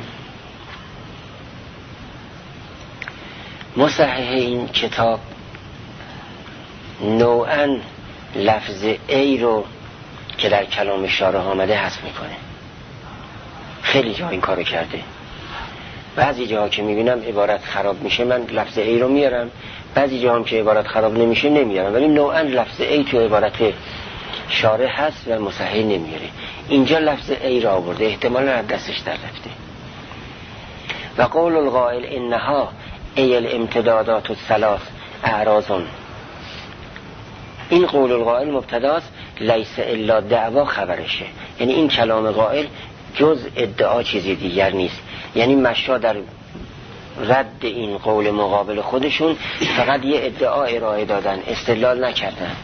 [SPEAKER 1] مصحح این کتاب نوعاً لفظ ای رو که در کلام شارح آمده حذف میکنه. خیلی جا این کارو کرده. بعضی جاها که میبینم عبارت خراب میشه من لفظ ای رو میارم، بعضی جاها هم که عبارت خراب نمیشه نمیارم، ولی نوعاً لفظ ای تو عبارت شارح هست و مصحح نمیاره. اینجا لفظ ای را آورده، احتمالاً از دستش در رفته. و قول القائل انها ای الامتدادات الثلاث اعراضون. این قول القائل مبتداست، لیس الا دعوا خبرشه. یعنی این کلام قائل جز ادعا چیزی دیگر نیست. یعنی مشا در رد این قول مقابل خودشون فقط یه ادعا ارائه دادن، استدلال نکردن.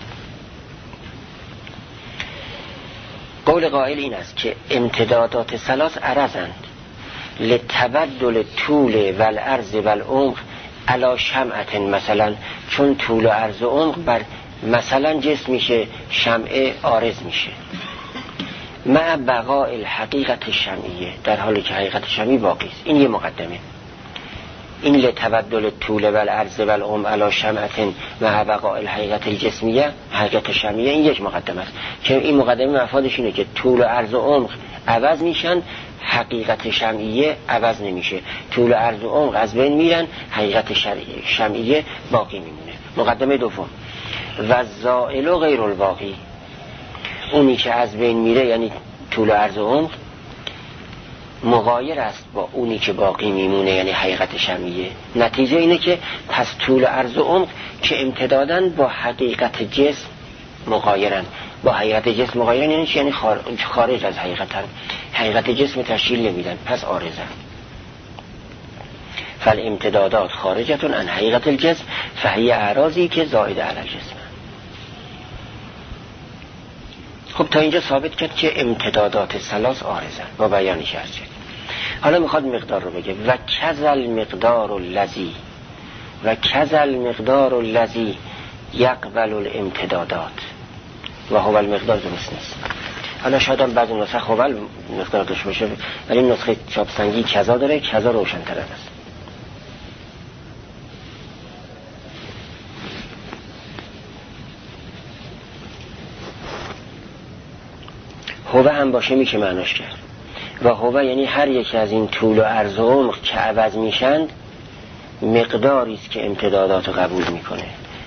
[SPEAKER 1] قول قائل این است که امتدادات ثلاث عرضند لتبدل طول و العرض و العمق علی شمعت، مثلا چون طول و عرض و عمق بر مثلا جسم میشه، شمعه عارض میشه. مع بقاء الحقیقت شمعیه، در حالی که حقیقت شمعی باقی است. این یه مقدمه. این لتبدل طول و العرض و العمق علی شمعت مع بقاء الحقیقت الجسمیه، حقیقت شمعیه، این یک مقدمه است که این مقدمه مفادش اینه که طول و عرض و عمق عوض میشن، حقیقت شمعیه عوض نمیشه. طول و عرض و عمق از بین میرن، حقیقت شمعیه باقی میمونه. مقدمه دوم و زائل و غیر الباقی، اونی که از بین میره یعنی طول و عرض و عمق مغایر است با اونی که باقی میمونه یعنی حقیقت شمعیه. نتیجه اینه که پس طول و عرض و عمق که امتدادن با حقیقت جسم مغایرن. با حقیقت جسم مغایرن یعنی یعنی خارج از حقیقتن، حقیقت جسم تشکیل نمیدن، پس عارضن. فالامتدادات خارجتون عن حقیقت الجسم فهی اعراضی که زائد علی الجسم. خب تا اینجا ثابت کرد که امتدادات ثلاث عارضن با بیان شرط. حالا میخواد مقدار رو بگه. و کذل مقدار الذی و کذل مقدار الذی یقبل الامتدادات و هو المقدار درست نیست. حالا شاید هم بعضی نسخه هو مقدار داشته باشه، ولی نسخه چاپسنگی کذا داره، کذا روشن‌تر است. هو هم باشه میشه معناش کرد. و هو یعنی هر یکی از این طول و عرض و عمق که عوض میشند مقداری است که امتدادات رو قبول میکنه.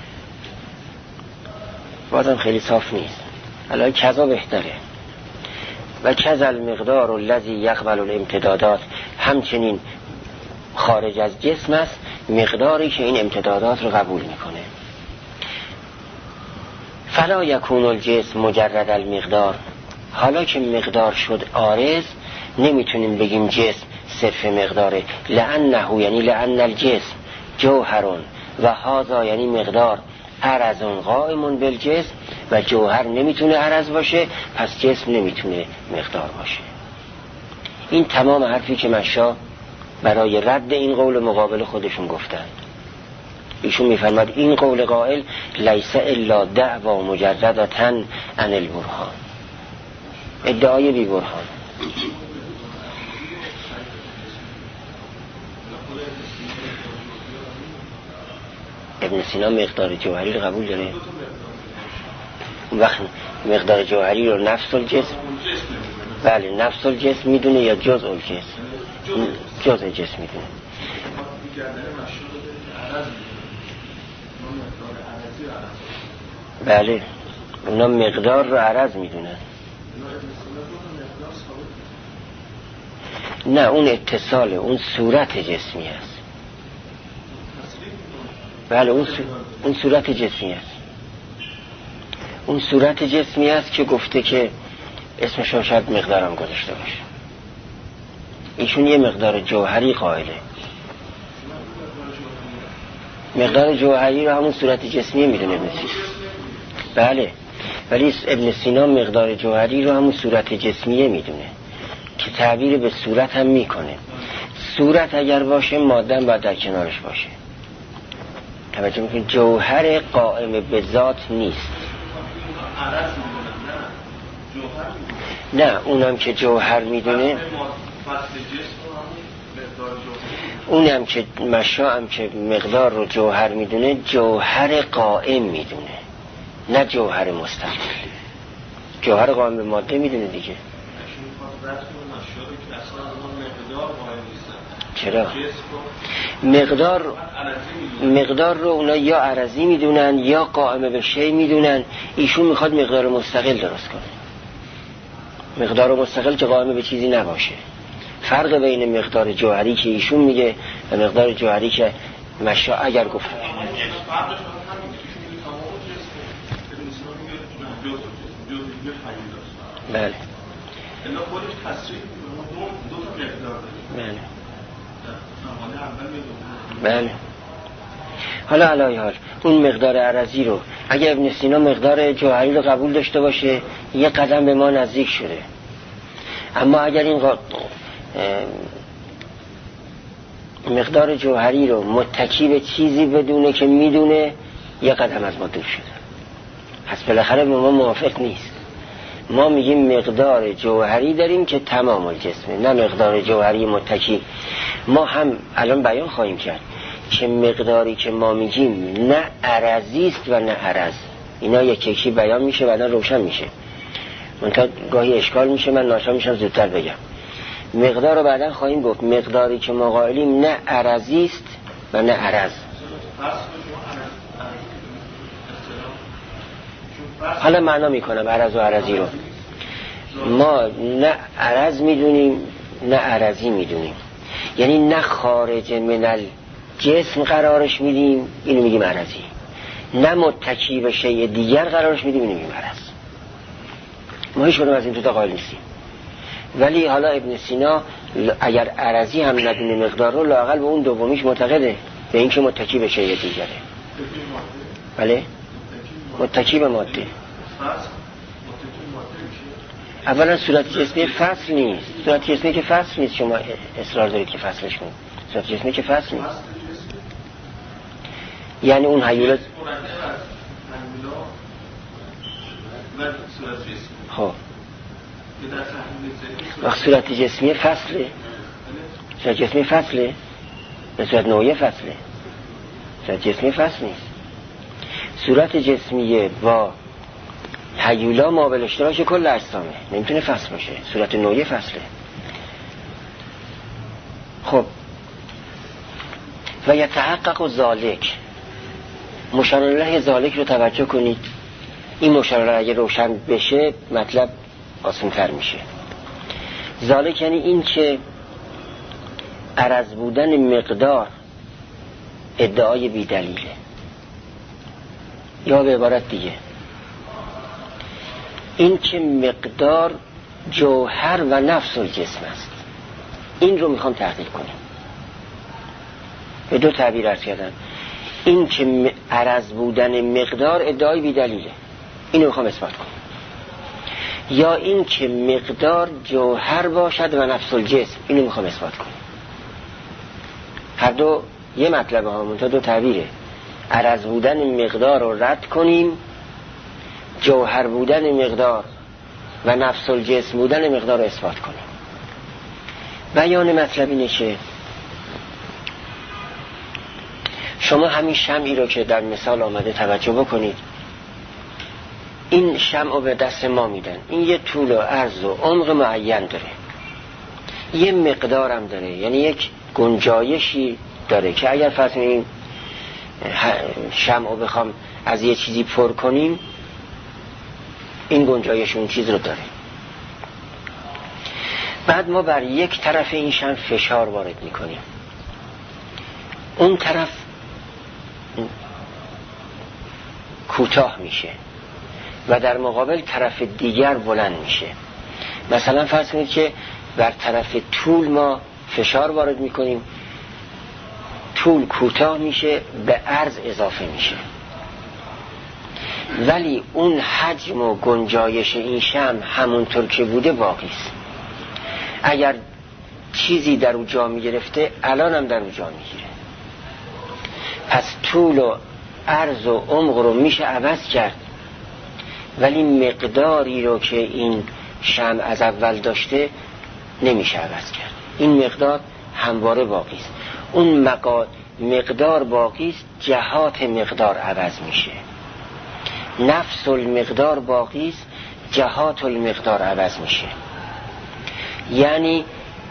[SPEAKER 1] بازم خیلی صاف نیست. الان کذا بهتره. و کذا المقدار الذی یقبل الامتدادات، همچنین خارج از جسم است مقداری که این امتدادات رو قبول میکنه. فلا یکون الجسم مجرد المقدار، حالا که مقدار شد عارض نمیتونیم بگیم جسم صرف مقداره. لأنه یعنی لأن الجسم جوهرون و هذا یعنی مقدار عرضون قائمون بالجسم و جوهر نمیتونه عرض باشه، پس جسم نمیتونه مقدار باشه. این تمام حرفی که مشا برای رد این قول مقابل خودشون گفتن. ایشون میفرماد این قول قائل لیس الا دعوا مجردتا عن البرهان، ادعای بی برهان. ابن سینا مقدار جوهری رو قبول داره؟ اون وقت مقدار جوهری رو نفس الجسم، بله نفس الجسم میدونه یا جزء الجسم؟ جزء جسم میدونه. بله اونا مقدار رو عرض میدونن. نه اون اتصاله، اون صورت جسمی است. بله اون, سو... اون صورت جسمی است. اون صورت جسمی است که گفته که اسمش رو شاید مقدارم گذاشته باشه. ایشون یه مقدار جوهری قائله. مقدار جوهری رو همون صورت جسمی میدونه ابن سینا. بله ولی ابن سینا مقدار جوهری رو همون صورت جسمیه میدونه که تعبیر به صورت هم میکنه. صورت اگر باشه ماده باید در کنارش باشه. توجه میکنید جوهر قائم به ذات نیست. نه اونم که جوهر میدونه، اونم که مشا هم که مقدار رو جوهر میدونه، جوهر قائم میدونه نه جوهر مستقل. جوهر قائم به ماده میدونه دیگه. چرا؟ مقدار مقدار رو اونا یا عرضی میدونن یا قائم به شی میدونن. ایشون میخواد مقدار مستقل درست کنه، مقدار مستقل که قائم به چیزی نباشه. فرق بین مقدار جوهری که ایشون میگه و مقدار جوهری که مشا اگر گفت بله بله بله. حالا علای حال اون مقدار عرضی رو اگر ابن سینا مقدار جوهری رو قبول داشته باشه یه قدم به ما نزدیک شده. اما اگر این مقدار جوهری رو متکی به چیزی بدونه که میدونه یه قدم از ما دور شده. پس بالاخره ما موافق نیست. ما میگیم مقدار جوهری داریم که تمام الجسمه، نه مقدار جوهری متکی. ما هم الان بیان خواهیم کرد که مقداری که ما میگیم نه عرضی است و نه عرض. اینا یک یکی بیان میشه بعدا روشن میشه. منتها گاهی اشکال میشه، من ناچار میشم زودتر بگم. مقدار رو بعدا خواهیم گفت. مقداری که ما قائلیم نه عرضی است و نه عرض. حالا معنا میکنم عرض و عرضی رو. ما نه عرض میدونیم نه عرضی میدونیم، یعنی نه خارج من الجسم قرارش میدیم، اینو میگیم عرضی، نه متکی به شیء دیگر قرارش میدیم، اینو میگیم عرض. ما هیچ کدوم از این دو تا قائل نیستیم. ولی حالا ابن سینا اگر عرضی هم ندونه مقدار رو، لااقل به اون دومیش معتقده، به اینکه متکی به شیء دیگره. بله متکی به ماده. اولا صورت جسمی فصل نیست. صورت جسمی که فصل نیست. شما اصرار دارید که فصلش کنید. صورت جسمی که فصل نیست. یعنی اون هیولا خب وقت صورت جسمی فصله. صورت جسمی فصله به صورت نوعی فصله. صورت جسمی فصل نیست. صورت جسمیه با هیولا مابل اشتراک کل اجسامه، نمیتونه فصل باشه. صورت نوعی فصله. خب و یتحقق ذالک، مشار الیه ذالک رو توجه کنید. این مشار الیه اگه روشن بشه مطلب آسان‌تر میشه. ذالک یعنی این که عرض بودن مقدار ادعای بی دلیله، یا به عبارت دیگه این که مقدار جوهر و نفس الجسم است. این رو میخوام تحقیق کنیم. به دو تعبیر عرض کردم. این که عرض بودن مقدار ادعای بی دلیله، اینو میخوام اثبات کنم. یا این که مقدار جوهر باشد و نفس الجسم، اینو میخوام اثبات کنم. هر دو یه مطلبه ها، منتها دو تعبیره. عرض بودن مقدار رو رد کنیم، جوهر بودن مقدار و نفس الجسم بودن مقدار رو اثبات کنیم. بیان مطلب اینه که شما همین شمعی رو که در مثال آمده توجه بکنید. این شمع رو به دست ما میدن، این یه طول و عرض و عمق معین داره، یه مقدارم داره، یعنی یک گنجایشی داره که اگر فرض کنیم شمع رو بخوام از یه چیزی پر کنیم، این گنجایش اون چیز رو داره. بعد ما بر یک طرف این شمع فشار وارد میکنیم، اون طرف کوتاه میشه و در مقابل طرف دیگر بلند میشه. مثلا فرض کنید که بر طرف طول ما فشار وارد میکنیم، طول کوتاه میشه، به عرض اضافه میشه، ولی اون حجم و گنجایش این شمع همونطور که بوده باقی است. اگر چیزی در اون جا میگرفته الان هم در اون جا میگیره. پس طول و عرض و عمق رو میشه عوض کرد، ولی مقداری رو که این شمع از اول داشته نمیشه عوض کرد. این مقدار همواره باقی است. اون مقا... مقدار باقی است، جهات مقدار عوض میشه. نفس المقدار باقی است، جهات المقدار عوض میشه. یعنی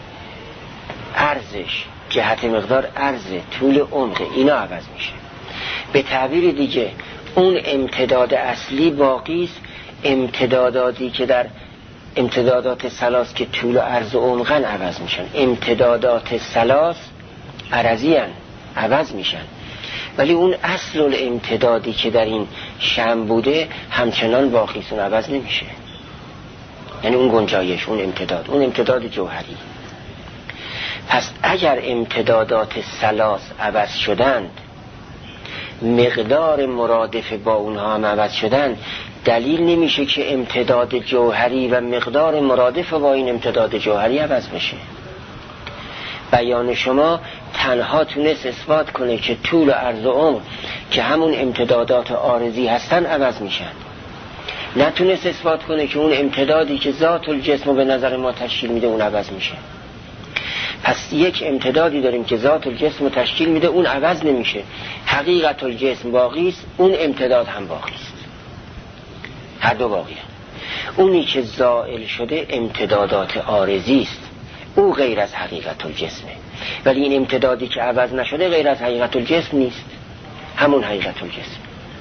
[SPEAKER 1] عرضش، جهت مقدار عرض، طول عمق، اینا عوض میشه. به تعبیر دیگه اون امتداد اصلی باقی است، امتداداتی که در امتدادات ثلاث که طول و عرض و عمقن عوض میشن. امتدادات ثلاث عرضی هن، عوض میشن، ولی اون اصل الامتدادی که در این شمع بوده همچنان باقی است، اون عوض نمیشه. یعنی اون گنجایش، اون امتداد، اون امتداد جوهری. پس اگر امتدادات ثلاث عوض شدند، مقدار مرادف با اونها هم عوض شدند، دلیل نمیشه که امتداد جوهری و مقدار مرادف با این امتداد جوهری عوض بشه. بیان شما تنها تونست اثبات کنه که طول و عرض و عمق که همون امتدادات عارضی هستن عوض میشن. نتونست اثبات کنه که اون امتدادی که ذات الجسم به نظر ما تشکیل میده اون عوض میشه. پس یک امتدادی داریم که ذات الجسم تشکیل میده، اون عوض نمیشه. حقیقت الجسم باقی است، اون امتداد هم باقی است. هر دو باقیه. اونی که زائل شده امتدادات عارضی است، او غیر از حقیقت الجسمه، ولی این امتدادی که عوض نشده غیر از حقیقت الجسم نیست، همون حقیقت الجسم.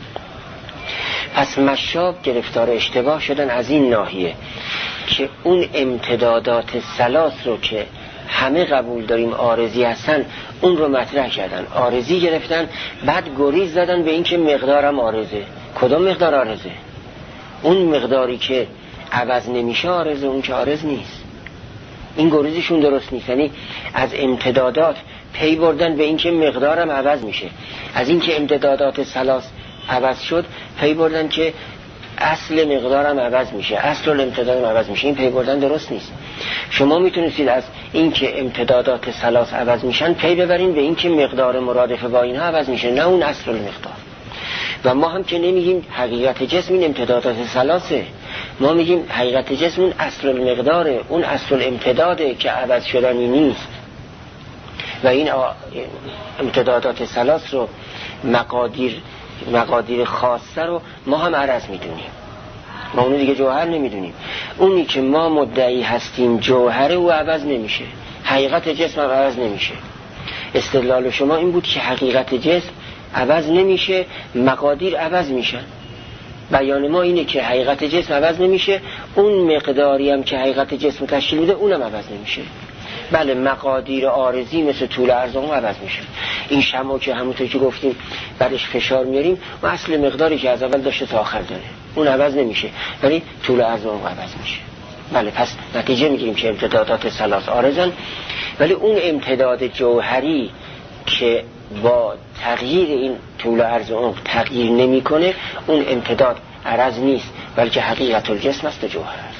[SPEAKER 1] پس مشاب گرفتار اشتباه شدن از این ناحیه که اون امتدادات ثلاث رو که همه قبول داریم عارضی هستن، اون رو مطرح کردن، عارضی گرفتن، بعد گریز دادن به این که مقدارم عارضه. کدام مقدار عارضه؟ اون مقداری که عوض نمیشه عارضه، اون که عارض نیست. این گریزشون درست نیست. یعنی از امتدادات پی بردن به این که مقدارم عوض میشه، از این که امتدادات ثلاث عوض شد پی بردن که اصل مقدارم عوض میشه، اصل الامتدادم عوض میشه. این پی بردن درست نیست. شما میتونید از این که امتدادات ثلاث عوض میشن پی ببرین به این که مقدار مرادف با اینها عوض میشه، نه اون اصل المقدار. و ما هم که نمیگیم حقیقت جسم این امتدادات ثلاثه، ما میگیم حقیقت جسم اون اصل المقداره، اون اصل الامتداده که عوض شدنی نیست. و این امتدادات ثلاث رو مقادیر مقادیر خاصه رو ما هم عرض میدونیم، ما اونو دیگه جوهر نمیدونیم. اونی که ما مدعی هستیم جوهره او عوض نمیشه، حقیقت جسم هم عوض نمیشه. استدلال شما این بود که حقیقت جسم عوض نمیشه، مقادیر عوض میشن. بیان ما اینه که حقیقت جسم عوض نمیشه، اون مقداری هم که حقیقت جسم تشکیل میده اونم عوض نمیشه. بله مقادیر عارضی مثل طول عرض اون عوض میشه. این شمع که همونطور که گفتیم برش فشار میاریم و اصل مقداری که از اول داشته تا آخر داره اون عوض نمیشه، ولی طول عرض اون عوض میشه. بله، پس نتیجه میگیریم که امتدادات ثلاث عارضن، ولی اون امتداد جوهری که با تغییر این طول و عرض عمق تغییر نمیکنه، اون امتداد عرض نیست بلکه حقیقت الجسم است و جوهر است.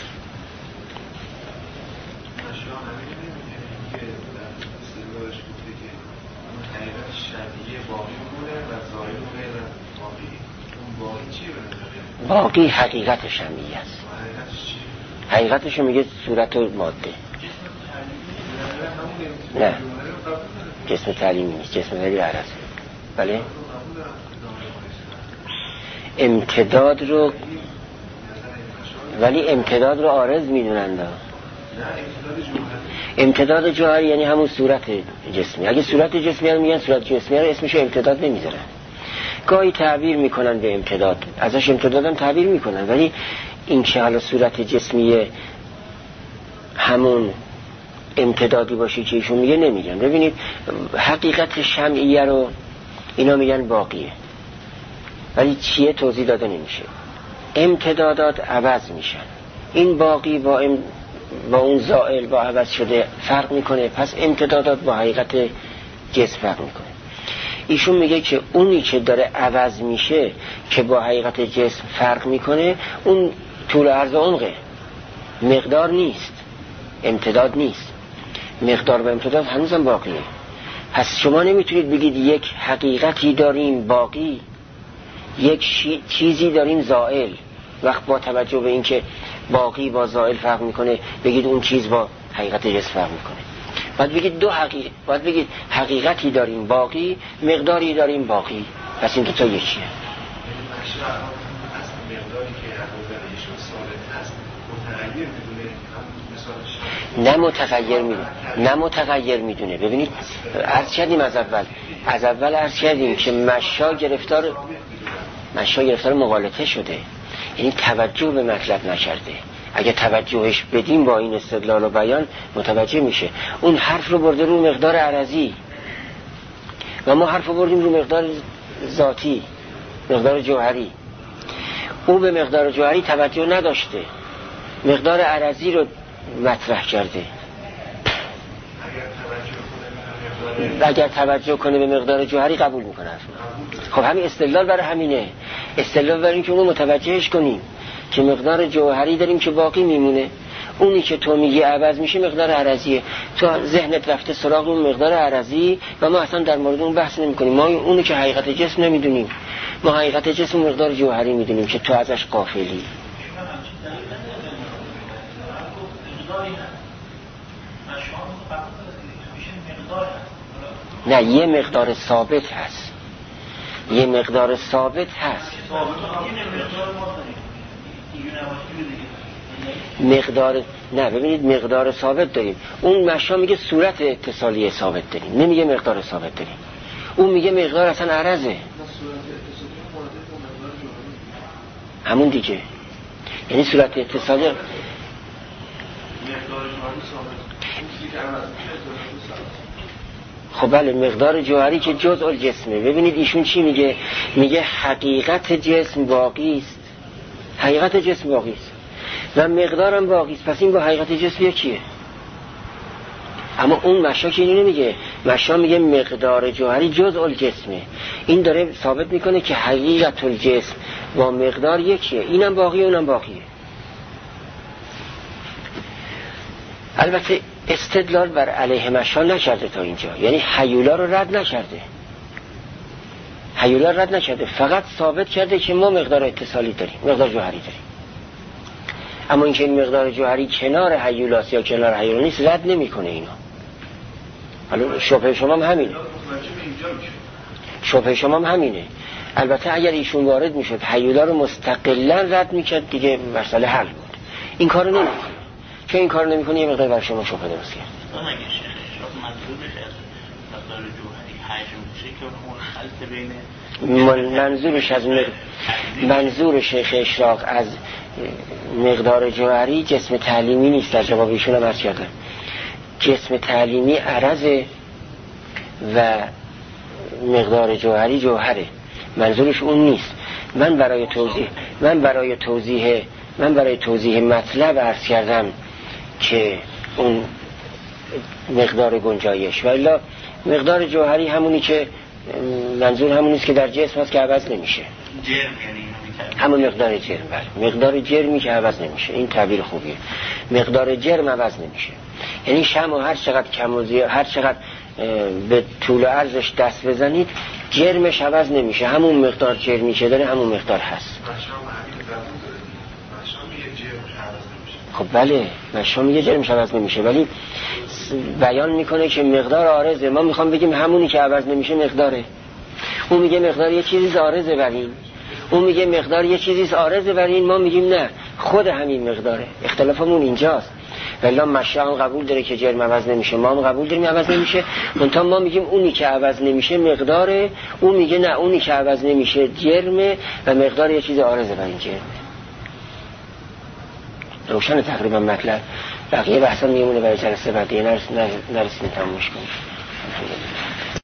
[SPEAKER 1] باقی حقیقت شمعی است. حقیقتش میگه صورت و ماده. نه، جسم تعلیمی نیست، جسم تعلیمی عرض. بله، امتداد رو، ولی امتداد رو عارض میدونند. امتداد جوهری یعنی همون صورت جسمی. اگه صورت جسمی رو میگن صورت جسمی رو اسمش امتداد نمیذارن. گاهی تعبیر میکنن به امتداد، ازش امتداد هم تعبیر میکنن، ولی این که حالا صورت جسمی همون امتدادی باشه که ایشون میگه نمیگن. ببینید حقیقت شمعیه رو اینا میگن باقیه، ولی چیه توضیح داده نمیشه. امتدادات عوض میشن، این باقی با ام... با اون زائل با عوض شده فرق میکنه، پس امتدادات با حقیقت جسم فرق میکنه. ایشون میگه که اونی که داره عوض میشه که با حقیقت جسم فرق میکنه، اون طول عرض عمقه، مقدار نیست، امتداد نیست. مقدار و امتداد هنوزم باقیه. پس شما نمیتونید بگید یک حقیقتی داریم باقی، یک چیزی داریم زائل، وقت با توجه به این که باقی با زائل فرق میکنه بگید اون چیز با حقیقت جسم فرق میکنه. باید بگید دو حقیقت، باید بگید حقیقتی داریم باقی، مقداری داریم باقی، پس این دو تا یکیه. نه متغیر میدونه، نه متغیر میدونه. ببینید عرض کردیم از اول از اول عرض کردیم که مشا گرفتار مشا گرفتار مغالطه شده، یعنی توجه به مطلب نکرده. اگه توجهش بدیم با این استدلال و بیان متوجه میشه. اون حرف رو برده رو مقدار عرضی و ما حرف رو بردیم رو مقدار ذاتی، مقدار جوهری. او به مقدار جوهری توجه نداشته، مقدار عرضی رو مطرح کرده. اگر توجه کنه به مقدار جوهری قبول میکنه. خب همین استدلال برای همینه، استدلال برای این که اونو متوجهش کنیم که مقدار جوهری داریم که باقی میمونه. اونی که تو میگی عوض میشه مقدار عرضیه، تو ذهنت رفته سراغ اون مقدار عرضی و ما اصلا در مورد اون بحث نمی کنیم. ما اونی که حقیقت جسم نمیدونیم، ما حقیقت جسم مقدار جوهری میدونیم که تو ازش غافلی. نه، یه مقدار ثابت هست، یه مقدار ثابت هست. مقدار نه، ببینید مقدار ثابت داریم. اون مشا میگه صورت اتصالی ثابت داریم، نمیگه مقدار ثابت داریم. اون میگه مقدار اصلا عرضه، همون دیگه، یعنی صورت اتصالی. خب بله، مقدار جوهری که جزء الجسمه. ببینید ایشون چی میگه؟ میگه حقیقت جسم باقی است، حقیقت جسم باقی است و مقدارم باقی است، پس این با حقیقت جسم یکیه. اما اون مشا که اینو نمیگه، مشا میگه مقدار جوهری جزء الجسمه. این داره ثابت میکنه که حقیقت الجسم با مقدار یکیه، اینم باقیه اونم باقیه. البته استدلال بر علیه مشا نکرده تا اینجا، یعنی هیولا رو رد نکرده، هیولا رد نکرده، فقط ثابت کرده که ما مقدار اتصالی داریم، مقدار جوهری داریم. اما اینکه این مقدار جوهری کنار هیولاست یا کنار هیولا نیست رد نمیکنه اینو. حالا شبهه شما هم همینه، شبهه شما هم همینه. البته اگر ایشون وارد میشد هیولا رو مستقلا رد میکرد دیگه مسئله حل بود. این کارو نمیکنه، چون این کارو نمیکنه یه مقدار بر شما شبهه درست کرد. منظورش از مقدار منظور شیخ اشراق از مقدار جوهری جسم تعلیمی نیست. در جواب ایشون هم عرض کردم جسم تعلیمی عرضه و مقدار جوهری جوهره، منظورش اون نیست. من برای توضیح من برای توضیح من برای توضیح مطلب عرض کردم که اون مقدار گنجایش، ولی مقدار جوهری همونی که منظور همونیست که در جسم هست که عوض نمیشه.
[SPEAKER 3] جرم یعنی
[SPEAKER 1] همون مقدار جرم. بله، مقدار جرمی که عوض نمیشه. این تعبیر خوبیه. مقدار جرم عوض نمیشه. یعنی شمع هر چقدر کم و زیاد، هر چقدر به طول و عرضش دست بزنید جرمش عوض نمیشه. همون مقدار جرمی که داره همون مقدار هست. خب بله، مشا میگه جرمش عوض نمیشه، ولی بیان میکنه که مقدار عارضه. ما میخوام بگیم همونی که عوض نمیشه مقداره. اون میگه مقدار یه چیزی عارضه بر این، اون میگه مقدار یه چیزی عارضه بر این، ما میگیم نه خود همین مقداره. اختلافمون اینجاست. ولی مشا هم قبول داره که جرم عوض نمیشه، ما هم قبول داریم عوض نمیشه. منتها ما میگیم اونی که عوض نمیشه مقداره، اون میگه نه اونی که عوض نمیشه جرمه و مقدار یه چیز عارضه بر این جرمه. روشن تقریبا مطلب. بقیه بحثا میمونه برای جلسه بعدی. نرسیم نرسیم تمومش کنیم.